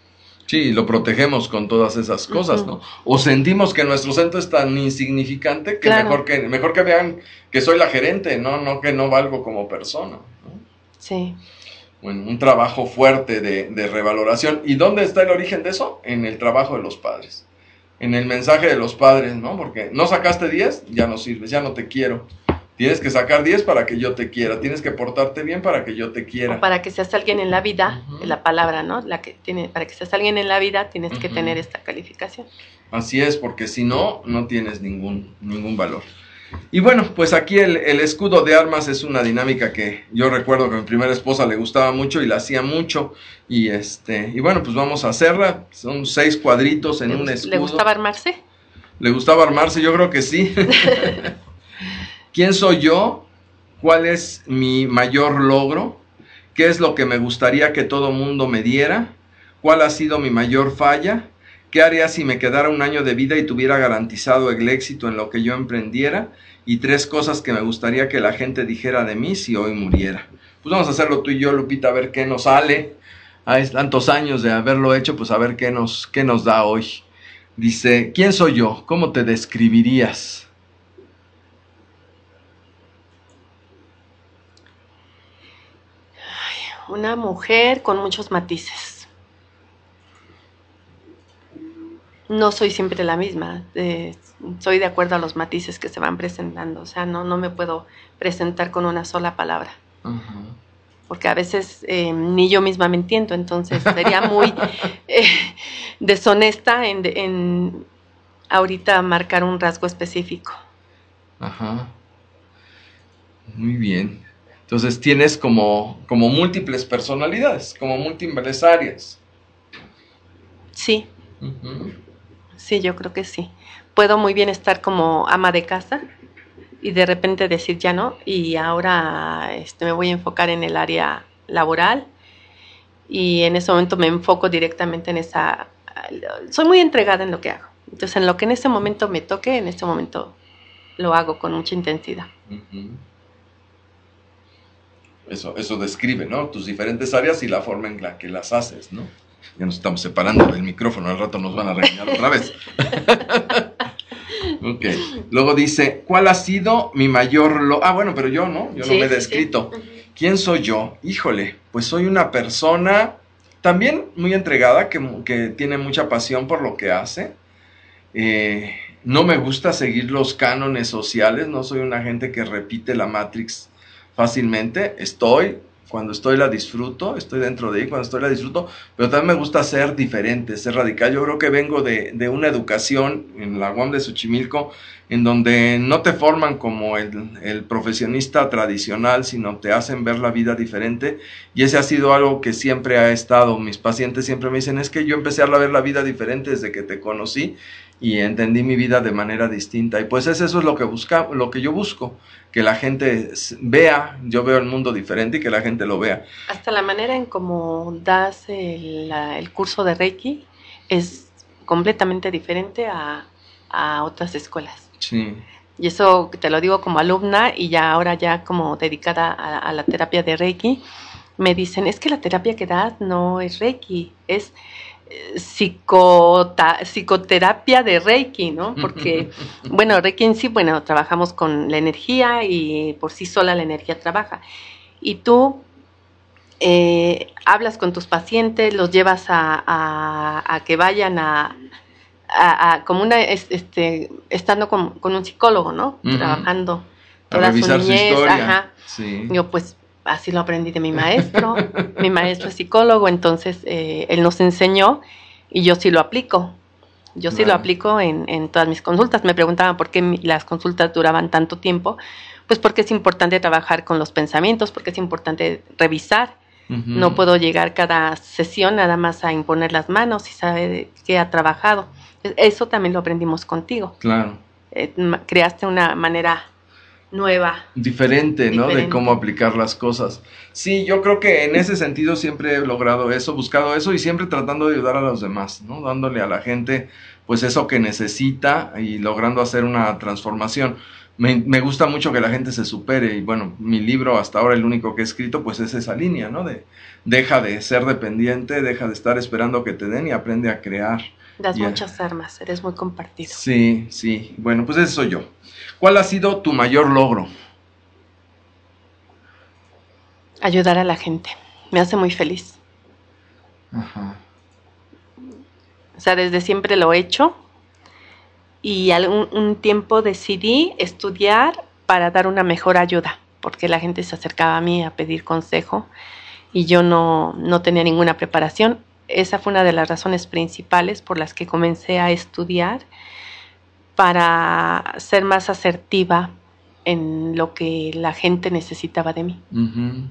Sí, lo protegemos con todas esas cosas, ¿no? O sentimos que nuestro centro es tan insignificante que mejor que vean que soy la gerente, no que no valgo como persona, ¿no? Sí. Bueno, un trabajo fuerte de revaloración. ¿Y dónde está el origen de eso? En el trabajo de los padres, en el mensaje de los padres, ¿no? Porque no sacaste 10, ya no sirves, ya no te quiero. Tienes que sacar 10 para que yo te quiera, tienes que portarte bien para que yo te quiera. O para que seas alguien en la vida, la palabra, ¿no? Para que seas alguien en la vida tienes que tener esta calificación. Así es, porque si no, no tienes ningún valor. Y bueno, pues aquí el escudo de armas es una dinámica que yo recuerdo que a mi primera esposa le gustaba mucho y la hacía mucho. Y bueno, pues vamos a hacerla. Son 6 cuadritos en un escudo. ¿Le gustaba armarse? ¿Le gustaba armarse? Yo creo que sí. ¿Quién soy yo? ¿Cuál es mi mayor logro? ¿Qué es lo que me gustaría que todo mundo me diera? ¿Cuál ha sido mi mayor falla? ¿Qué haría si me quedara un año de vida y tuviera garantizado el éxito en lo que yo emprendiera? Y 3 cosas que me gustaría que la gente dijera de mí si hoy muriera. Pues vamos a hacerlo tú y yo, Lupita, a ver qué nos sale. Hay tantos años de haberlo hecho, pues a ver qué nos da hoy. Dice, ¿quién soy yo? ¿Cómo te describirías? Una mujer con muchos matices. No soy siempre la misma, soy de acuerdo a los matices que se van presentando, o sea, no me puedo presentar con una sola palabra, porque a veces ni yo misma me entiendo, entonces sería muy deshonesta en ahorita marcar un rasgo específico. Ajá, muy bien. Entonces tienes como múltiples personalidades, como múltiples áreas. Sí. Sí, yo creo que sí. Puedo muy bien estar como ama de casa y de repente decir ya no, y ahora me voy a enfocar en el área laboral y en ese momento me enfoco directamente en esa... Soy muy entregada en lo que hago. Entonces, en lo que en ese momento me toque, en ese momento lo hago con mucha intensidad. Eso describe, ¿no? Tus diferentes áreas y la forma en la que las haces, ¿no? Ya nos estamos separando del micrófono, al rato nos van a regañar otra vez. Ok. Luego dice, ¿cuál ha sido mi mayor bueno, pero yo no me he descrito. Sí. ¿Quién soy yo? Híjole, pues soy una persona también muy entregada, que tiene mucha pasión por lo que hace. No me gusta seguir los cánones sociales, no soy una gente que repite la Matrix fácilmente. Cuando estoy la disfruto, estoy dentro de ahí, cuando estoy la disfruto, pero también me gusta ser diferente, ser radical. Yo creo que vengo de una educación en la UAM de Xochimilco, en donde no te forman como el profesionista tradicional, sino te hacen ver la vida diferente, y ese ha sido algo que siempre ha estado. Mis pacientes siempre me dicen, es que yo empecé a ver la vida diferente desde que te conocí, y entendí mi vida de manera distinta. Y pues eso es lo que yo busco, que la gente vea, yo veo el mundo diferente y que la gente lo vea. Hasta la manera en cómo das el curso de Reiki es completamente diferente a otras escuelas. Sí. Y eso te lo digo como alumna y ahora como dedicada a la terapia de Reiki. Me dicen, es que la terapia que das no es Reiki, es psicoterapia de Reiki, ¿no? Porque, bueno, Reiki en sí, trabajamos con la energía y por sí sola la energía trabaja. Y tú hablas con tus pacientes, los llevas a que vayan como estando con un psicólogo, ¿no? Trabajando toda su niñez. Ajá. Sí. Yo, pues, así lo aprendí de mi maestro. Mi maestro es psicólogo, entonces él nos enseñó y yo sí lo aplico. Yo sí lo aplico en todas mis consultas. Me preguntaban por qué las consultas duraban tanto tiempo. Pues porque es importante trabajar con los pensamientos, porque es importante revisar. No puedo llegar cada sesión nada más a imponer las manos y saber de qué ha trabajado. Eso también lo aprendimos contigo. Claro. Creaste una manera nueva. Diferente, ¿no? De cómo aplicar las cosas. Sí, yo creo que en ese sentido siempre he logrado eso, buscado eso y siempre tratando de ayudar a los demás, ¿no? Dándole a la gente, pues, eso que necesita y logrando hacer una transformación. me gusta mucho que la gente se supere y bueno, mi libro hasta ahora el único que he escrito pues es esa línea, ¿no? Deja de ser dependiente, deja de estar esperando que te den y aprende a crear. Das muchas armas, eres muy compartido. Sí, bueno, pues ese soy yo. ¿Cuál ha sido tu mayor logro? Ayudar a la gente, me hace muy feliz. Ajá. O sea, desde siempre lo he hecho y un tiempo decidí estudiar para dar una mejor ayuda, porque la gente se acercaba a mí a pedir consejo y yo no tenía ninguna preparación. Esa fue una de las razones principales por las que comencé a estudiar, para ser más asertiva en lo que la gente necesitaba de mí. Uh-huh.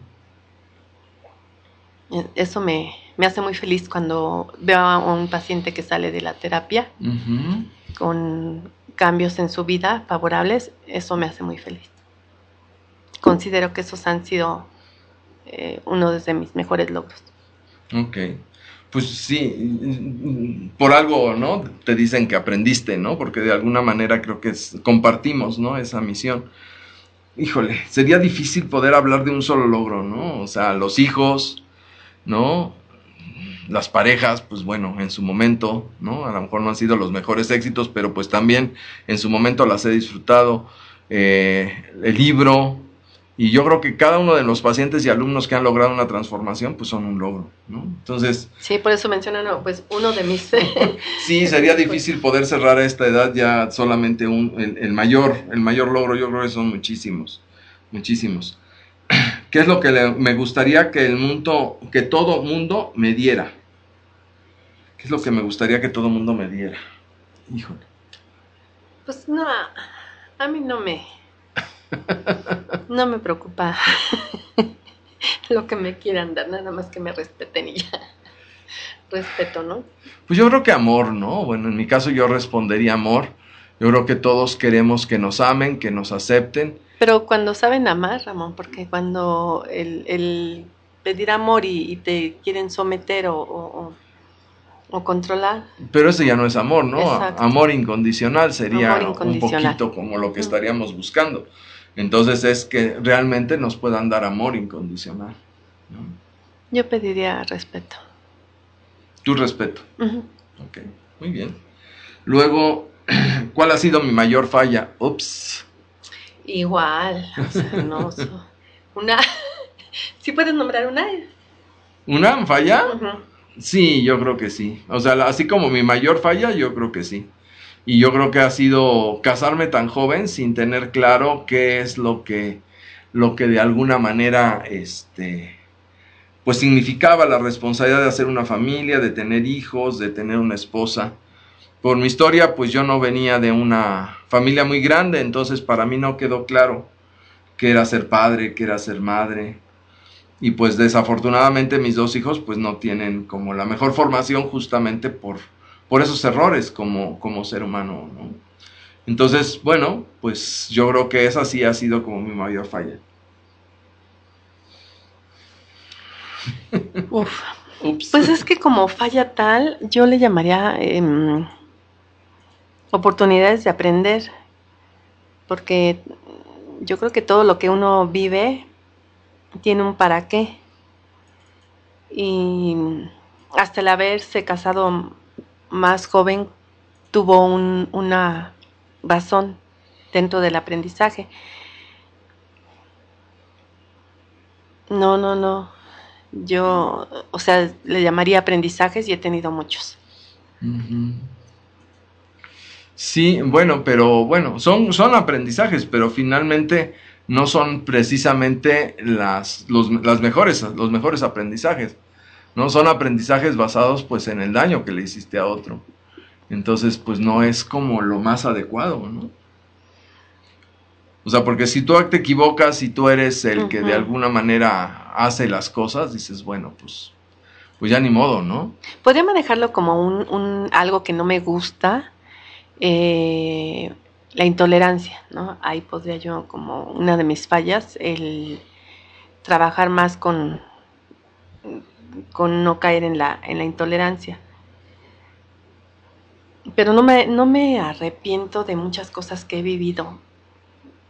Eso me hace muy feliz cuando veo a un paciente que sale de la terapia uh-huh. con cambios en su vida favorables. Eso me hace muy feliz. Considero que esos han sido uno de mis mejores logros. Ok. Pues sí, por algo, ¿no? Te dicen que aprendiste, ¿no? Porque de alguna manera creo que compartimos, ¿no? Esa misión. Híjole, sería difícil poder hablar de un solo logro, ¿no? O sea, los hijos, ¿no? Las parejas, pues bueno, en su momento, ¿no? A lo mejor no han sido los mejores éxitos, pero pues también en su momento las he disfrutado. El libro, y yo creo que cada uno de los pacientes y alumnos que han logrado una transformación, pues son un logro, ¿no? Entonces... Sí, por eso mencionan, pues uno de mis... Sí, sería difícil poder cerrar a esta edad ya solamente el mayor logro. Yo creo que son muchísimos. ¿Qué es lo que me gustaría que todo mundo me diera? ¿Qué es lo que me gustaría que todo mundo me diera? Híjole. Pues no, a mí no me preocupa lo que me quieran dar, nada más que me respeten y ya. Respeto, ¿no? Pues yo creo que amor, ¿no? Bueno, en mi caso yo respondería amor. Yo creo que todos queremos que nos amen, que nos acepten. Pero cuando saben amar, Ramón, porque cuando el pedir amor y te quieren someter o controlar. Pero ese ya no es amor, ¿no? Exacto. Amor incondicional sería amor incondicional. Un poquito como lo que estaríamos buscando. Entonces es que realmente nos puedan dar amor incondicional, ¿no? Yo pediría respeto. Tu respeto. Uh-huh. Ok, muy bien. Luego, ¿cuál ha sido mi mayor falla? Ups. Igual, o sea, no, una... ¿Sí puedes nombrar una? ¿Una falla? Uh-huh. Sí, yo creo que sí. O sea, así como mi mayor falla, yo creo que sí. Y yo creo que ha sido casarme tan joven sin tener claro qué es lo que de alguna manera, pues significaba la responsabilidad de hacer una familia, de tener hijos, de tener una esposa. Por mi historia, pues yo no venía de una familia muy grande, entonces para mí no quedó claro qué era ser padre, qué era ser madre. Y pues desafortunadamente mis dos hijos pues no tienen como la mejor formación justamente por esos errores como ser humano, ¿no? Entonces, bueno, pues yo creo que esa sí ha sido como mi mayor falla. Uf. Ups. Pues es que como falla tal, yo le llamaría oportunidades de aprender, porque yo creo que todo lo que uno vive tiene un para qué, y hasta el haberse casado más joven tuvo una razón dentro del aprendizaje. No, yo, o sea, le llamaría aprendizajes y he tenido muchos. Uh-huh. Sí, bueno, pero bueno, son aprendizajes, pero finalmente no son precisamente los mejores aprendizajes, ¿no? Son aprendizajes basados pues en el daño que le hiciste a otro. Entonces, pues no es como lo más adecuado, ¿no? O sea, porque si tú te equivocas y tú eres el que de alguna manera hace las cosas, dices, bueno, pues ya ni modo, ¿no? Podría manejarlo como algo que no me gusta, la intolerancia, ¿no? Ahí podría yo, como una de mis fallas, el trabajar más con no caer en la intolerancia. Pero no me arrepiento de muchas cosas que he vivido.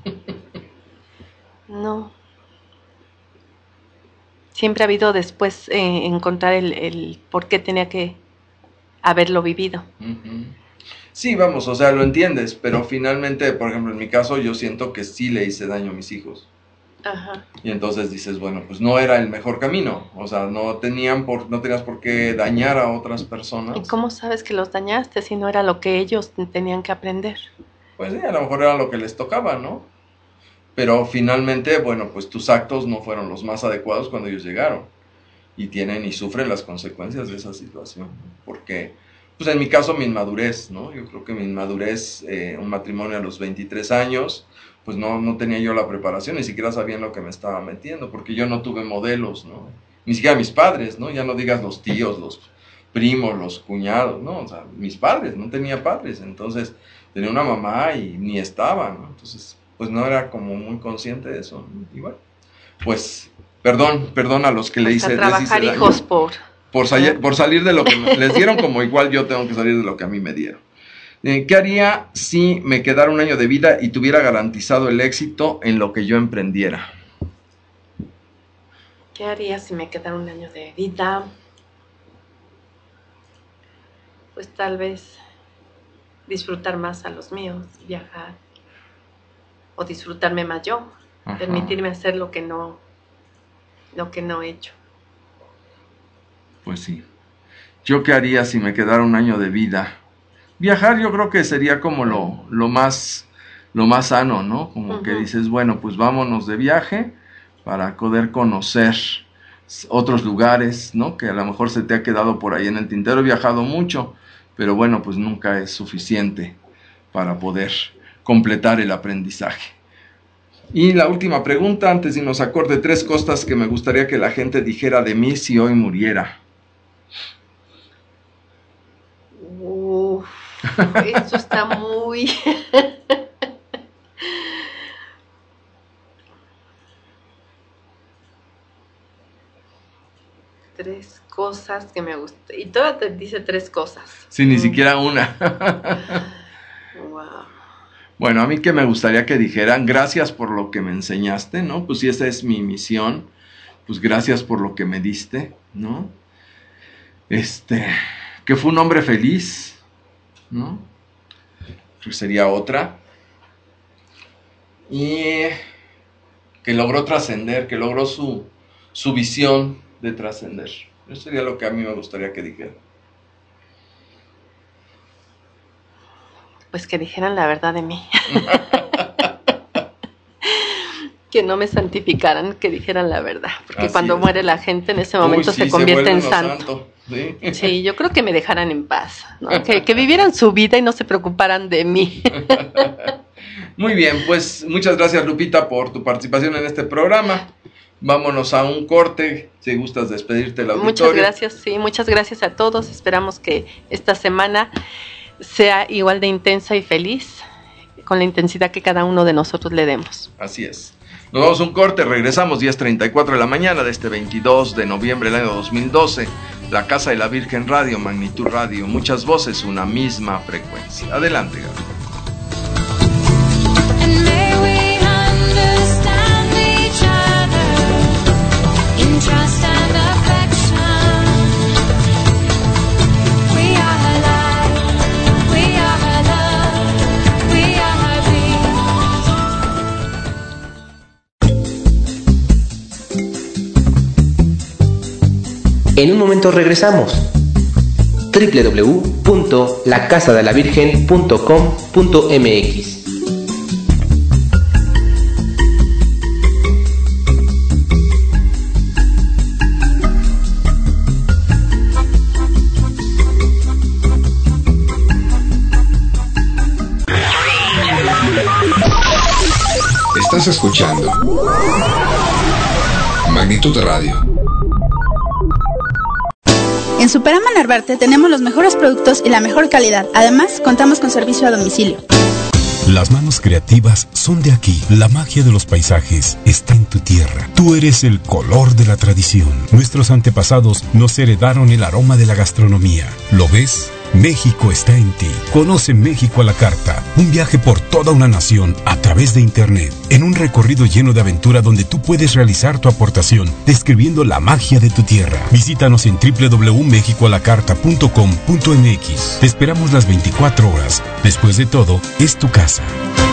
No. Siempre ha habido después encontrar el por qué tenía que haberlo vivido. Sí, vamos, o sea, lo entiendes, pero finalmente, por ejemplo, en mi caso, yo siento que sí le hice daño a mis hijos. Ajá. Y entonces dices, bueno, pues no era el mejor camino, o sea, no tenías por qué dañar a otras personas. ¿Y cómo sabes que los dañaste si no era lo que ellos tenían que aprender? Pues sí, a lo mejor era lo que les tocaba, ¿no? Pero finalmente, bueno, pues tus actos no fueron los más adecuados cuando ellos llegaron. Y tienen y sufren las consecuencias de esa situación. Porque, pues en mi caso, mi inmadurez, ¿no? Yo creo que mi inmadurez, un matrimonio a los 23 años, pues no tenía yo la preparación, ni siquiera sabía en lo que me estaba metiendo, porque yo no tuve modelos, ¿no? Ni siquiera mis padres, ¿no? Ya no digas los tíos, los primos, los cuñados, ¿no? O sea, mis padres, no tenía padres. Entonces, tenía una mamá y ni estaba, ¿no? Entonces, pues no era como muy consciente de eso, ¿no? Y bueno, pues perdón a los que le hice trabajar hijos por salir de lo que les dieron, como igual yo tengo que salir de lo que a mí me dieron. ¿Qué haría si me quedara un año de vida y tuviera garantizado el éxito en lo que yo emprendiera? ¿Qué haría si me quedara un año de vida? Pues tal vez disfrutar más a los míos, viajar. O disfrutarme más yo. Ajá. Permitirme hacer lo que no he hecho. Pues sí. ¿Yo qué haría si me quedara un año de vida? Viajar yo creo que sería como lo más sano, ¿no? Como que dices, bueno, pues vámonos de viaje para poder conocer otros lugares, ¿no? Que a lo mejor se te ha quedado por ahí en el tintero. He viajado mucho, pero bueno, pues nunca es suficiente para poder completar el aprendizaje. Y la última pregunta, antes de irnos a corte, 3 cosas que me gustaría que la gente dijera de mí si hoy muriera. Eso está muy... 3 cosas que me gustan. Y toda te dice 3 cosas. Sí, ni siquiera una. Wow. Bueno, a mí que me gustaría que dijeran, gracias por lo que me enseñaste, ¿no? Pues si esa es mi misión, pues gracias por lo que me diste, ¿no? Que fue un hombre feliz, ¿no? Pues sería otra. Y que logró trascender, que logró su visión de trascender. Eso sería lo que a mí me gustaría que dijeran. Pues que dijeran la verdad de mí. Que no me santificaran, que dijeran la verdad. Porque así cuando muere la gente, en ese momento se convierte en santo. ¿Sí? Sí, yo creo que me dejaran en paz, ¿no? que vivieran su vida y no se preocuparan de mí. Muy bien, pues muchas gracias, Lupita, por tu participación en este programa. Vámonos a un corte, si gustas despedirte del auditorio. Muchas gracias, sí, muchas gracias a todos. Esperamos que esta semana sea igual de intensa y feliz, con la intensidad que cada uno de nosotros le demos. Así es. Nos vamos a un corte, regresamos 10:34 de la mañana de este 22 de noviembre del año 2012. La Casa de la Virgen Radio, Magnitud Radio, muchas voces, una misma frecuencia. Adelante, Gabriel. En un momento regresamos. www.lacasadelavirgen.com.mx. Estás escuchando Magnitud Radio. En Superama Narvarte tenemos los mejores productos y la mejor calidad. Además, contamos con servicio a domicilio. Las manos creativas son de aquí. La magia de los paisajes está en tu tierra. Tú eres el color de la tradición. Nuestros antepasados nos heredaron el aroma de la gastronomía. ¿Lo ves? México está en ti. Conoce México a la carta. Un viaje por toda una nación a través de Internet. En un recorrido lleno de aventura donde tú puedes realizar tu aportación, describiendo la magia de tu tierra. Visítanos en www.mexicoalacarta.com.mx. Te esperamos las 24 horas. Después de todo, es tu casa.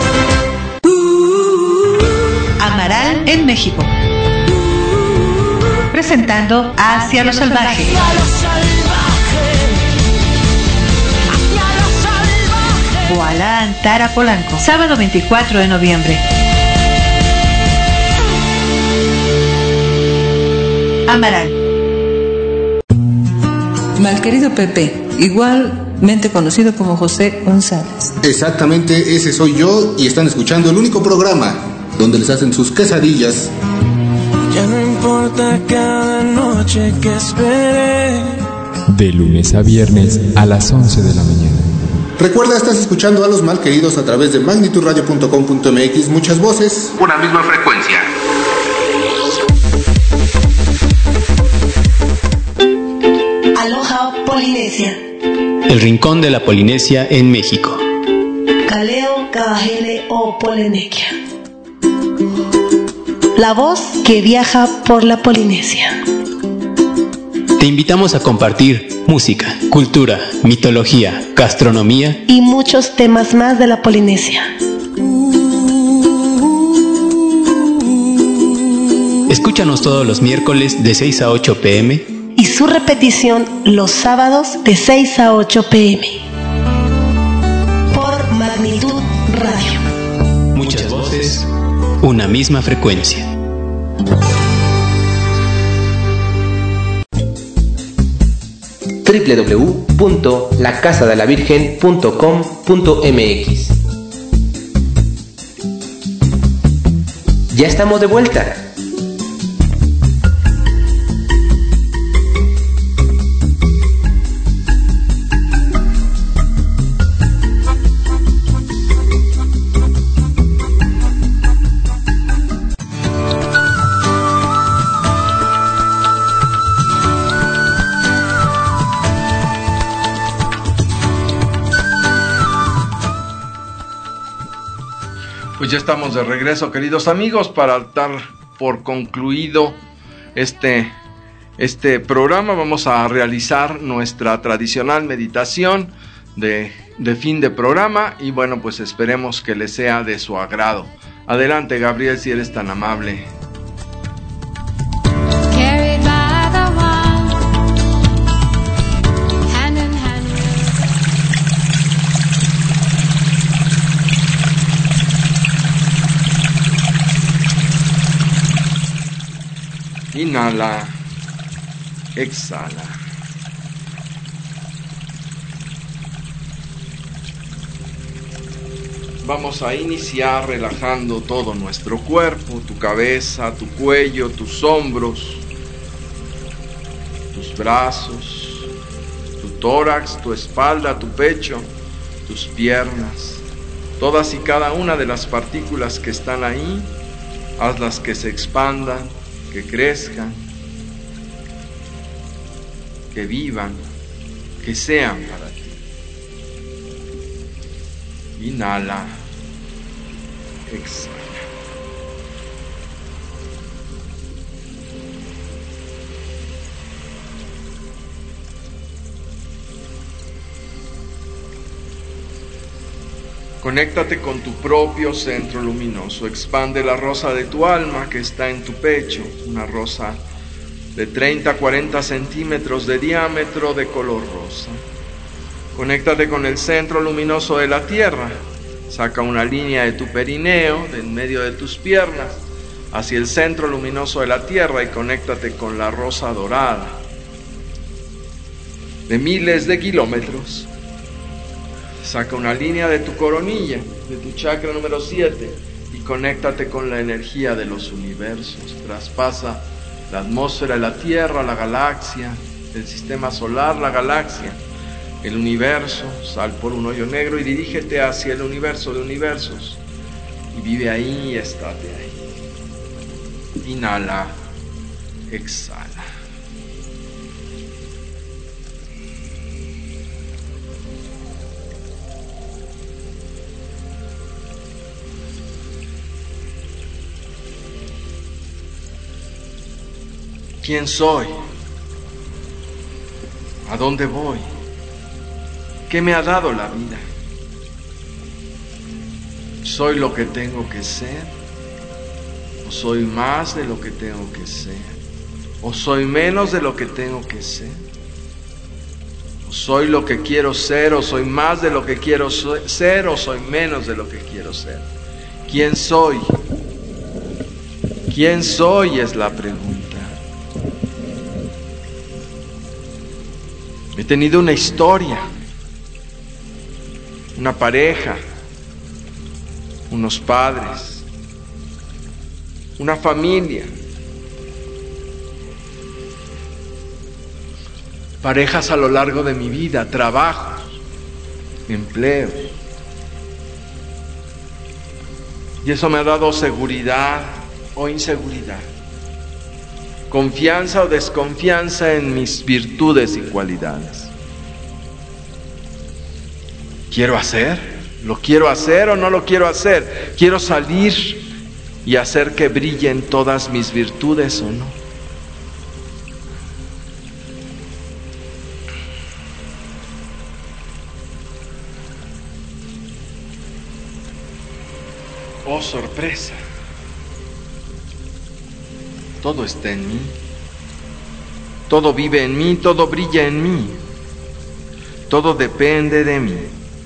Amaral en México. Presentando Hacia lo Salvaje. Koala Antara Polanco, sábado 24 de noviembre. Amaral. Malquerido Pepe, igualmente conocido como José González. Exactamente, ese soy yo y están escuchando el único programa donde les hacen sus quesadillas. Ya no importa cada noche que esperé. De lunes a viernes a las 11 de la mañana. Recuerda, estás escuchando a los malqueridos a través de magnitudradio.com.mx. Muchas voces, una misma frecuencia. Aloha Polinesia. El rincón de la Polinesia en México. Kaleo Kahele o Polinesia. La voz que viaja por la Polinesia. Te invitamos a compartir música, cultura, mitología, gastronomía y muchos temas más de la Polinesia. Escúchanos todos los miércoles de 6 a 8 p.m. y su repetición los sábados de 6 a 8 p.m. por Magnitud Radio. Muchas voces, una misma frecuencia. www.lacasadelavirgen.com.mx. Ya estamos de vuelta. Pues ya estamos de regreso, queridos amigos, para dar por concluido este programa. Vamos a realizar nuestra tradicional meditación de fin de programa y bueno, pues esperemos que les sea de su agrado. Adelante, Gabriel, si eres tan amable. Inhala, exhala. Vamos a iniciar relajando todo nuestro cuerpo, tu cabeza, tu cuello, tus hombros, tus brazos, tu tórax, tu espalda, tu pecho, tus piernas. Todas y cada una de las partículas que están ahí, hazlas que se expandan, que crezcan, que vivan, que sean para ti. Inhala, exhala. Conéctate con tu propio centro luminoso. Expande la rosa de tu alma que está en tu pecho, una rosa de 30 a 40 centímetros de diámetro de color rosa. Conéctate con el centro luminoso de la tierra. Saca una línea de tu perineo, de en medio de tus piernas, hacia el centro luminoso de la tierra y conéctate con la rosa dorada de miles de kilómetros. Saca una línea de tu coronilla, de tu chakra número 7 y conéctate con la energía de los universos. Traspasa la atmósfera de la Tierra, la galaxia, el sistema solar, la galaxia, el universo. Sal por un hoyo negro y dirígete hacia el universo de universos. Y vive ahí y estate ahí. Inhala, exhala. ¿Quién soy? ¿A dónde voy? ¿Qué me ha dado la vida? ¿Soy lo que tengo que ser? ¿O soy más de lo que tengo que ser? ¿O soy menos de lo que tengo que ser? ¿O soy lo que quiero ser? ¿O soy más de lo que quiero ser? ¿O soy menos de lo que quiero ser? ¿Quién soy? ¿Quién soy? Es la pregunta. He tenido una historia, una pareja, unos padres, una familia, parejas a lo largo de mi vida, trabajos, empleos. Y eso me ha dado seguridad o inseguridad, confianza o desconfianza en mis virtudes y cualidades. ¿Quiero hacer? ¿Lo quiero hacer o no lo quiero hacer? ¿Quiero salir y hacer que brillen todas mis virtudes o no? Oh, sorpresa. Todo está en mí. Todo vive en mí, todo brilla en mí. Todo depende de mí.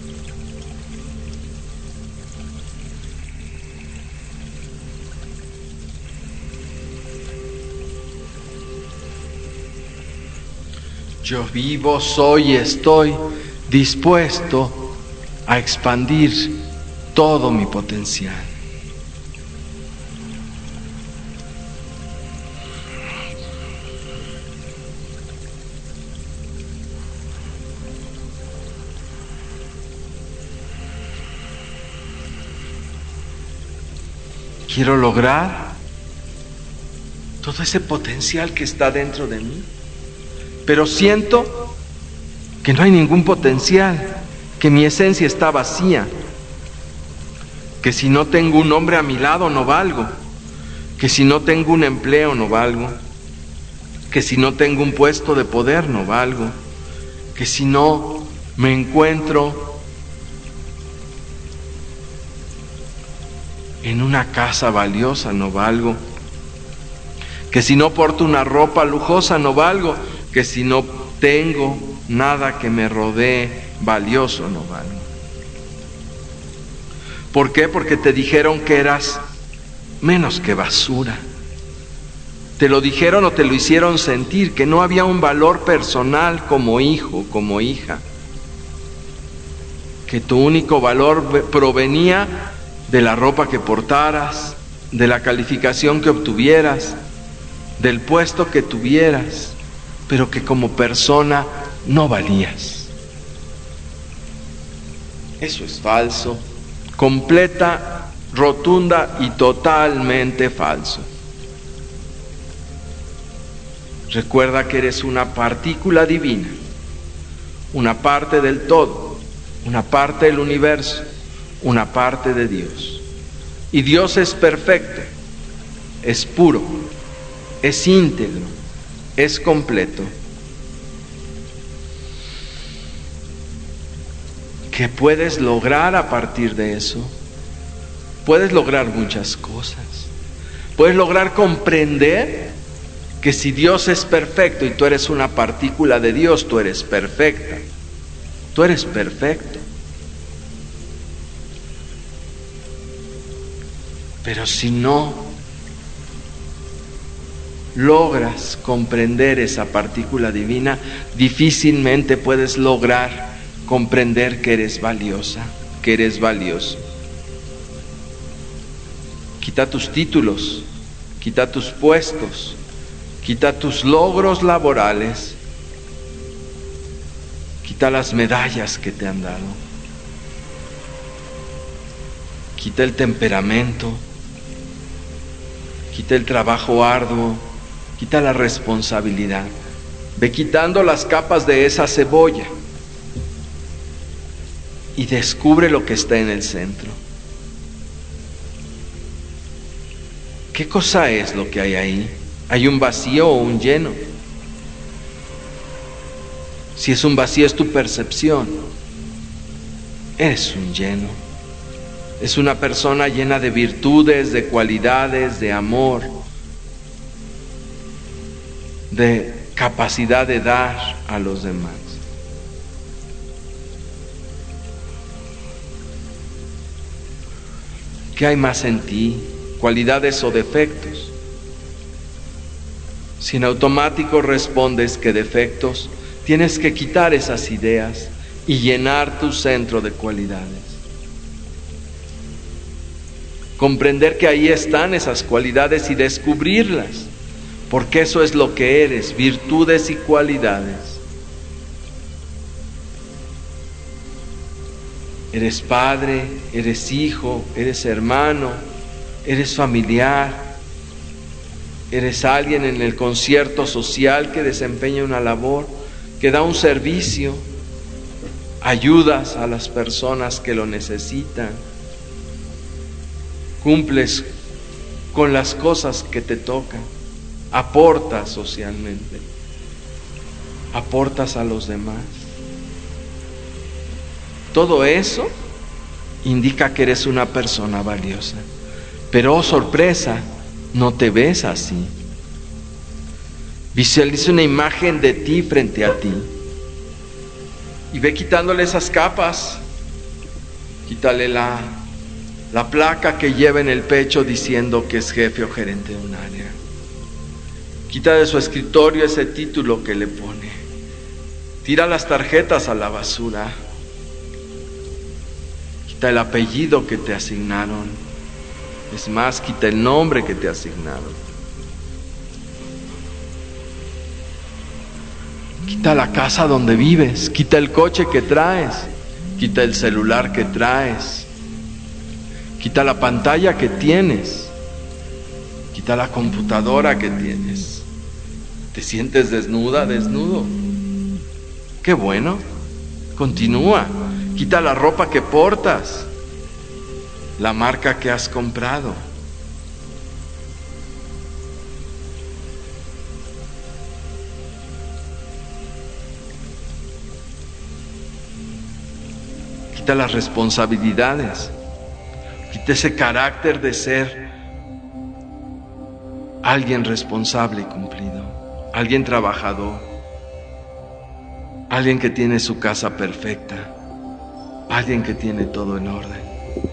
Yo vivo, soy y estoy dispuesto a expandir todo mi potencial. Quiero lograr todo ese potencial que está dentro de mí, pero siento que no hay ningún potencial, que mi esencia está vacía, que si no tengo un hombre a mi lado no valgo, que si no tengo un empleo no valgo, que si no tengo un puesto de poder no valgo, que si no me encuentro en una casa valiosa no valgo, que si no porto una ropa lujosa no valgo, que si no tengo nada que me rodee valioso no valgo. ¿Por qué? Porque te dijeron que eras menos que basura. Te lo dijeron o te lo hicieron sentir, que no había un valor personal como hijo, como hija, que tu único valor provenía de la ropa que portaras, de la calificación que obtuvieras, del puesto que tuvieras, pero que como persona no valías. Eso es falso, completa, rotunda y totalmente falso. Recuerda que eres una partícula divina, una parte del todo, una parte del universo, una parte de Dios. Y Dios es perfecto, es puro, es íntegro, es completo. ¿Qué puedes lograr a partir de eso? Puedes lograr muchas cosas. Puedes lograr comprender que si Dios es perfecto y tú eres una partícula de Dios, tú eres perfecta. Tú eres perfecto. Pero si no logras comprender esa partícula divina, difícilmente puedes lograr comprender que eres valiosa, que eres valioso. Quita tus títulos, quita tus puestos, quita tus logros laborales, quita las medallas que te han dado, quita el temperamento, quita el trabajo arduo, quita la responsabilidad. Ve quitando las capas de esa cebolla y descubre lo que está en el centro. ¿Qué cosa es lo que hay ahí? ¿Hay un vacío o un lleno? Si es un vacío, es tu percepción. Eres un lleno. Es una persona llena de virtudes, de cualidades, de amor, de capacidad de dar a los demás. ¿Qué hay más en ti? ¿Cualidades o defectos? Si en automático respondes que defectos, tienes que quitar esas ideas y llenar tu centro de cualidades. Comprender que ahí están esas cualidades y descubrirlas, porque eso es lo que eres, virtudes y cualidades. Eres padre, eres hijo, eres hermano, eres familiar, eres alguien en el concierto social que desempeña una labor, que da un servicio, ayudas a las personas que lo necesitan, cumples con las cosas que te tocan, aportas socialmente, aportas a los demás. Todo eso indica que eres una persona valiosa. Pero, oh sorpresa, no te ves así. Visualiza una imagen de ti frente a ti y ve quitándole esas capas. Quítale la placa que lleva en el pecho diciendo que es jefe o gerente de un área. Quita de su escritorio ese título que le pone. Tira las tarjetas a la basura. Quita el apellido que te asignaron. Es más, quita el nombre que te asignaron. Quita la casa donde vives. Quita el coche que traes. Quita el celular que traes. Quita la pantalla que tienes. Quita la computadora que tienes. ¿Te sientes desnuda, desnudo? ¡Qué bueno! Continúa. Quita la ropa que portas, la marca que has comprado. Quita las responsabilidades. Quita ese carácter de ser alguien responsable y cumplido, alguien trabajador, alguien que tiene su casa perfecta, alguien que tiene todo en orden.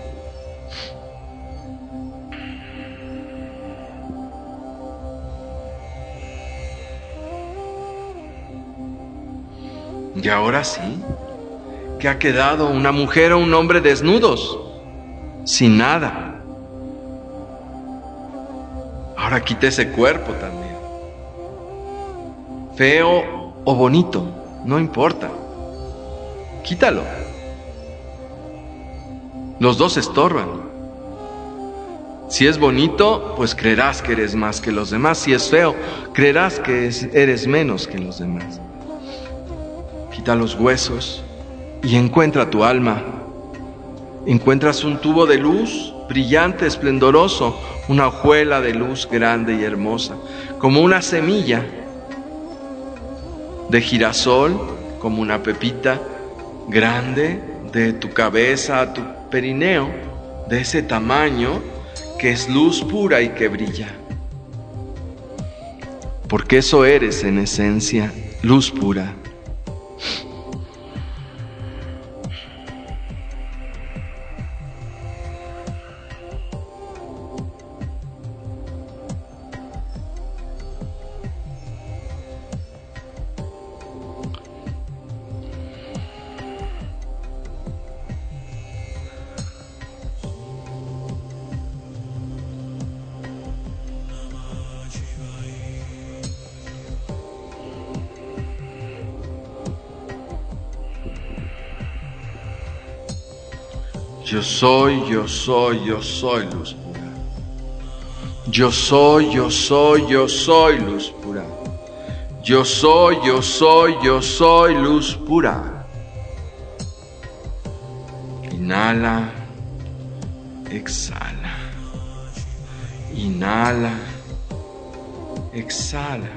Y ahora sí, ¿qué ha quedado? ¿Una mujer o un hombre desnudos? Sin nada. Ahora quita ese cuerpo también. Feo o bonito, no importa. Quítalo. Los dos estorban. Si es bonito, pues creerás que eres más que los demás. Si es feo, creerás que eres menos que los demás. Quita los huesos y encuentra tu alma. Encuentras un tubo de luz brillante, esplendoroso, una hojuela de luz grande y hermosa, como una semilla de girasol, como una pepita grande, de tu cabeza a tu perineo, de ese tamaño, que es luz pura y que brilla. Porque eso eres en esencia, luz pura. Yo soy, yo soy, yo soy luz pura. Yo soy, yo soy, yo soy luz pura. Yo soy, yo soy, yo soy luz pura. Inhala, exhala. Inhala, exhala,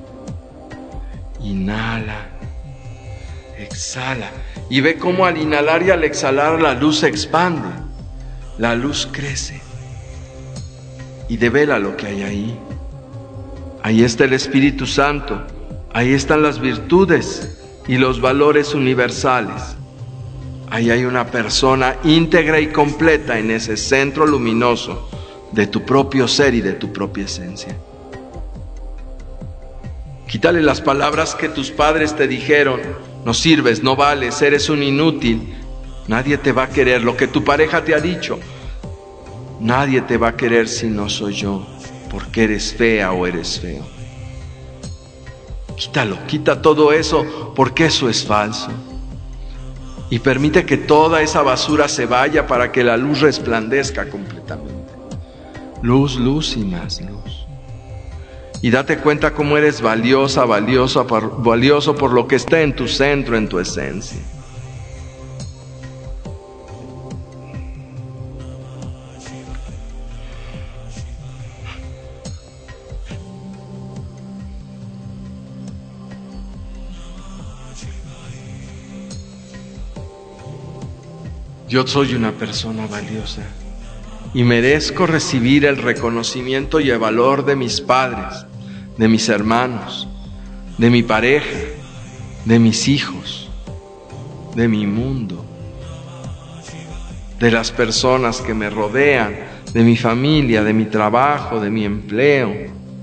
inhala, exhala. Y ve cómo al inhalar y al exhalar la luz se expande, la luz crece. Y devela lo que hay ahí. Ahí está el Espíritu Santo, ahí están las virtudes y los valores universales. Ahí hay una persona íntegra y completa en ese centro luminoso de tu propio ser y de tu propia esencia. Quítale las palabras que tus padres te dijeron: no sirves, no vales, eres un inútil, nadie te va a querer. Lo que tu pareja te ha dicho: nadie te va a querer si no soy yo, porque eres fea o eres feo. Quítalo, quita todo eso, porque eso es falso. Y permite que toda esa basura se vaya para que la luz resplandezca completamente. Luz, luz y más luz. Y date cuenta cómo eres valiosa, valioso por lo que está en tu centro, en tu esencia. Yo soy una persona valiosa y merezco recibir el reconocimiento y el valor de mis padres, de mis hermanos, de mi pareja, de mis hijos, de mi mundo, de las personas que me rodean, de mi familia, de mi trabajo, de mi empleo,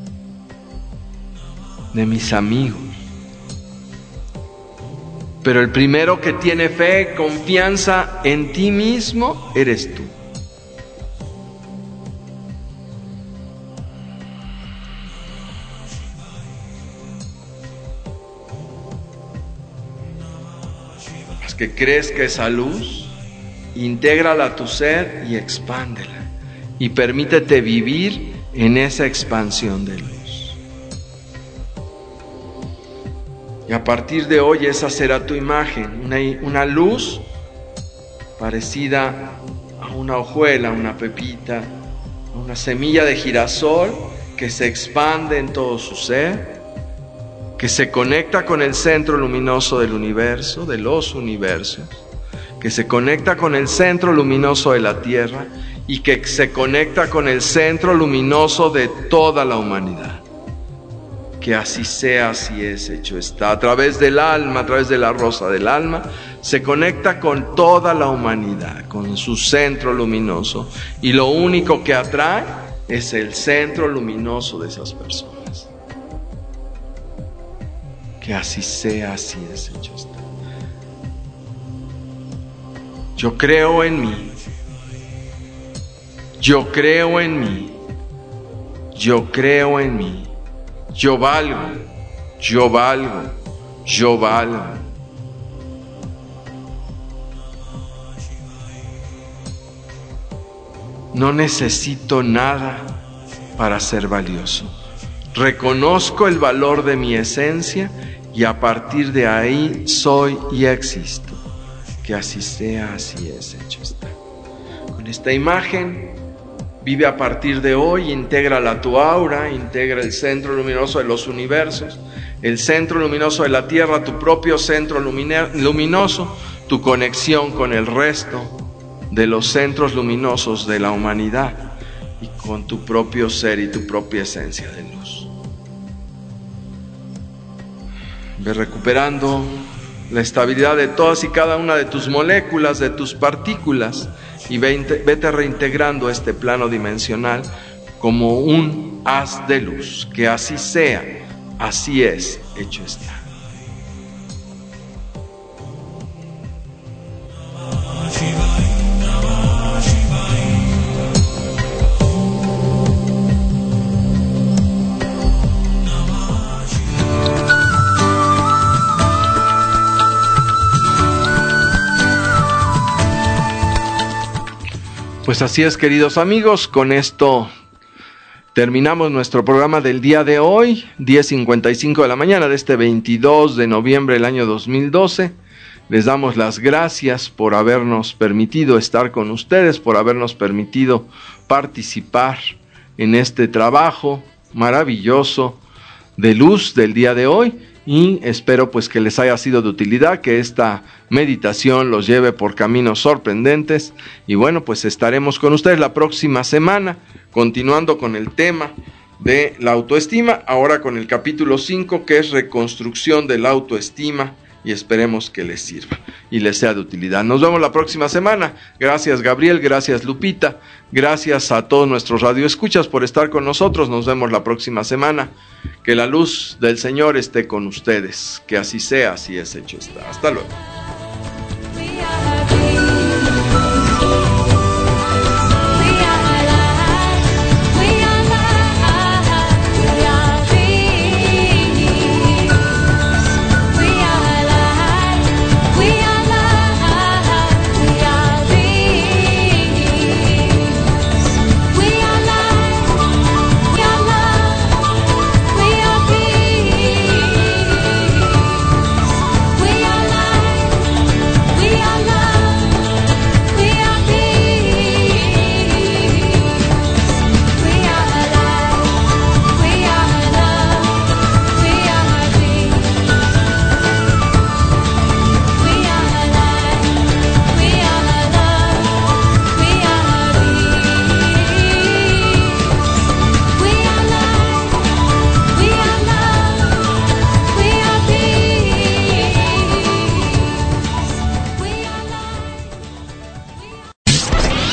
de mis amigos. Pero el primero que tiene fe, confianza en ti mismo, eres tú. Haz que crezca esa luz, intégrala a tu ser y expándela. Y permítete vivir en esa expansión de luz. Y a partir de hoy esa será tu imagen, una luz parecida a una hojuela, una pepita, una semilla de girasol que se expande en todo su ser, que se conecta con el centro luminoso del universo, de los universos, que se conecta con el centro luminoso de la Tierra y que se conecta con el centro luminoso de toda la humanidad. Que así sea, así es, hecho está. A través del alma, a través de la rosa del alma, se conecta con toda la humanidad, con su centro luminoso. Y lo único que atrae es el centro luminoso de esas personas. Que así sea, así es, hecho está. Yo creo en mí. Yo creo en mí. Yo creo en mí. Yo valgo, yo valgo, yo valgo. No necesito nada para ser valioso. Reconozco el valor de mi esencia y a partir de ahí soy y existo. Que así sea, así es, hecho está. Con esta imagen, vive a partir de hoy, intégrala a tu aura, integra el centro luminoso de los universos, el centro luminoso de la Tierra, tu propio centro luminoso, tu conexión con el resto de los centros luminosos de la humanidad y con tu propio ser y tu propia esencia de luz. Ve recuperando la estabilidad de todas y cada una de tus moléculas, de tus partículas, y vete reintegrando este plano dimensional como un haz de luz. Que así sea, así es, hecho está. Pues así es, queridos amigos, con esto terminamos nuestro programa del día de hoy, 10:55 de la mañana de este 22 de noviembre del año 2012. Les damos las gracias por habernos permitido estar con ustedes, por habernos permitido participar en este trabajo maravilloso de luz del día de hoy, y espero pues que les haya sido de utilidad, que esta meditación los lleve por caminos sorprendentes. Y bueno, pues estaremos con ustedes la próxima semana, continuando con el tema de la autoestima, ahora con el capítulo 5, que es reconstrucción de la autoestima, y esperemos que les sirva y les sea de utilidad. Nos vemos la próxima semana. Gracias, Gabriel, gracias, Lupita, gracias a todos nuestros radioescuchas por estar con nosotros. Nos vemos la próxima semana. Que la luz del Señor esté con ustedes, que así sea, así es hecho está. Hasta luego.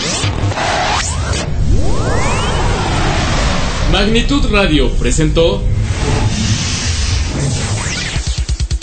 Magnitud Radio presentó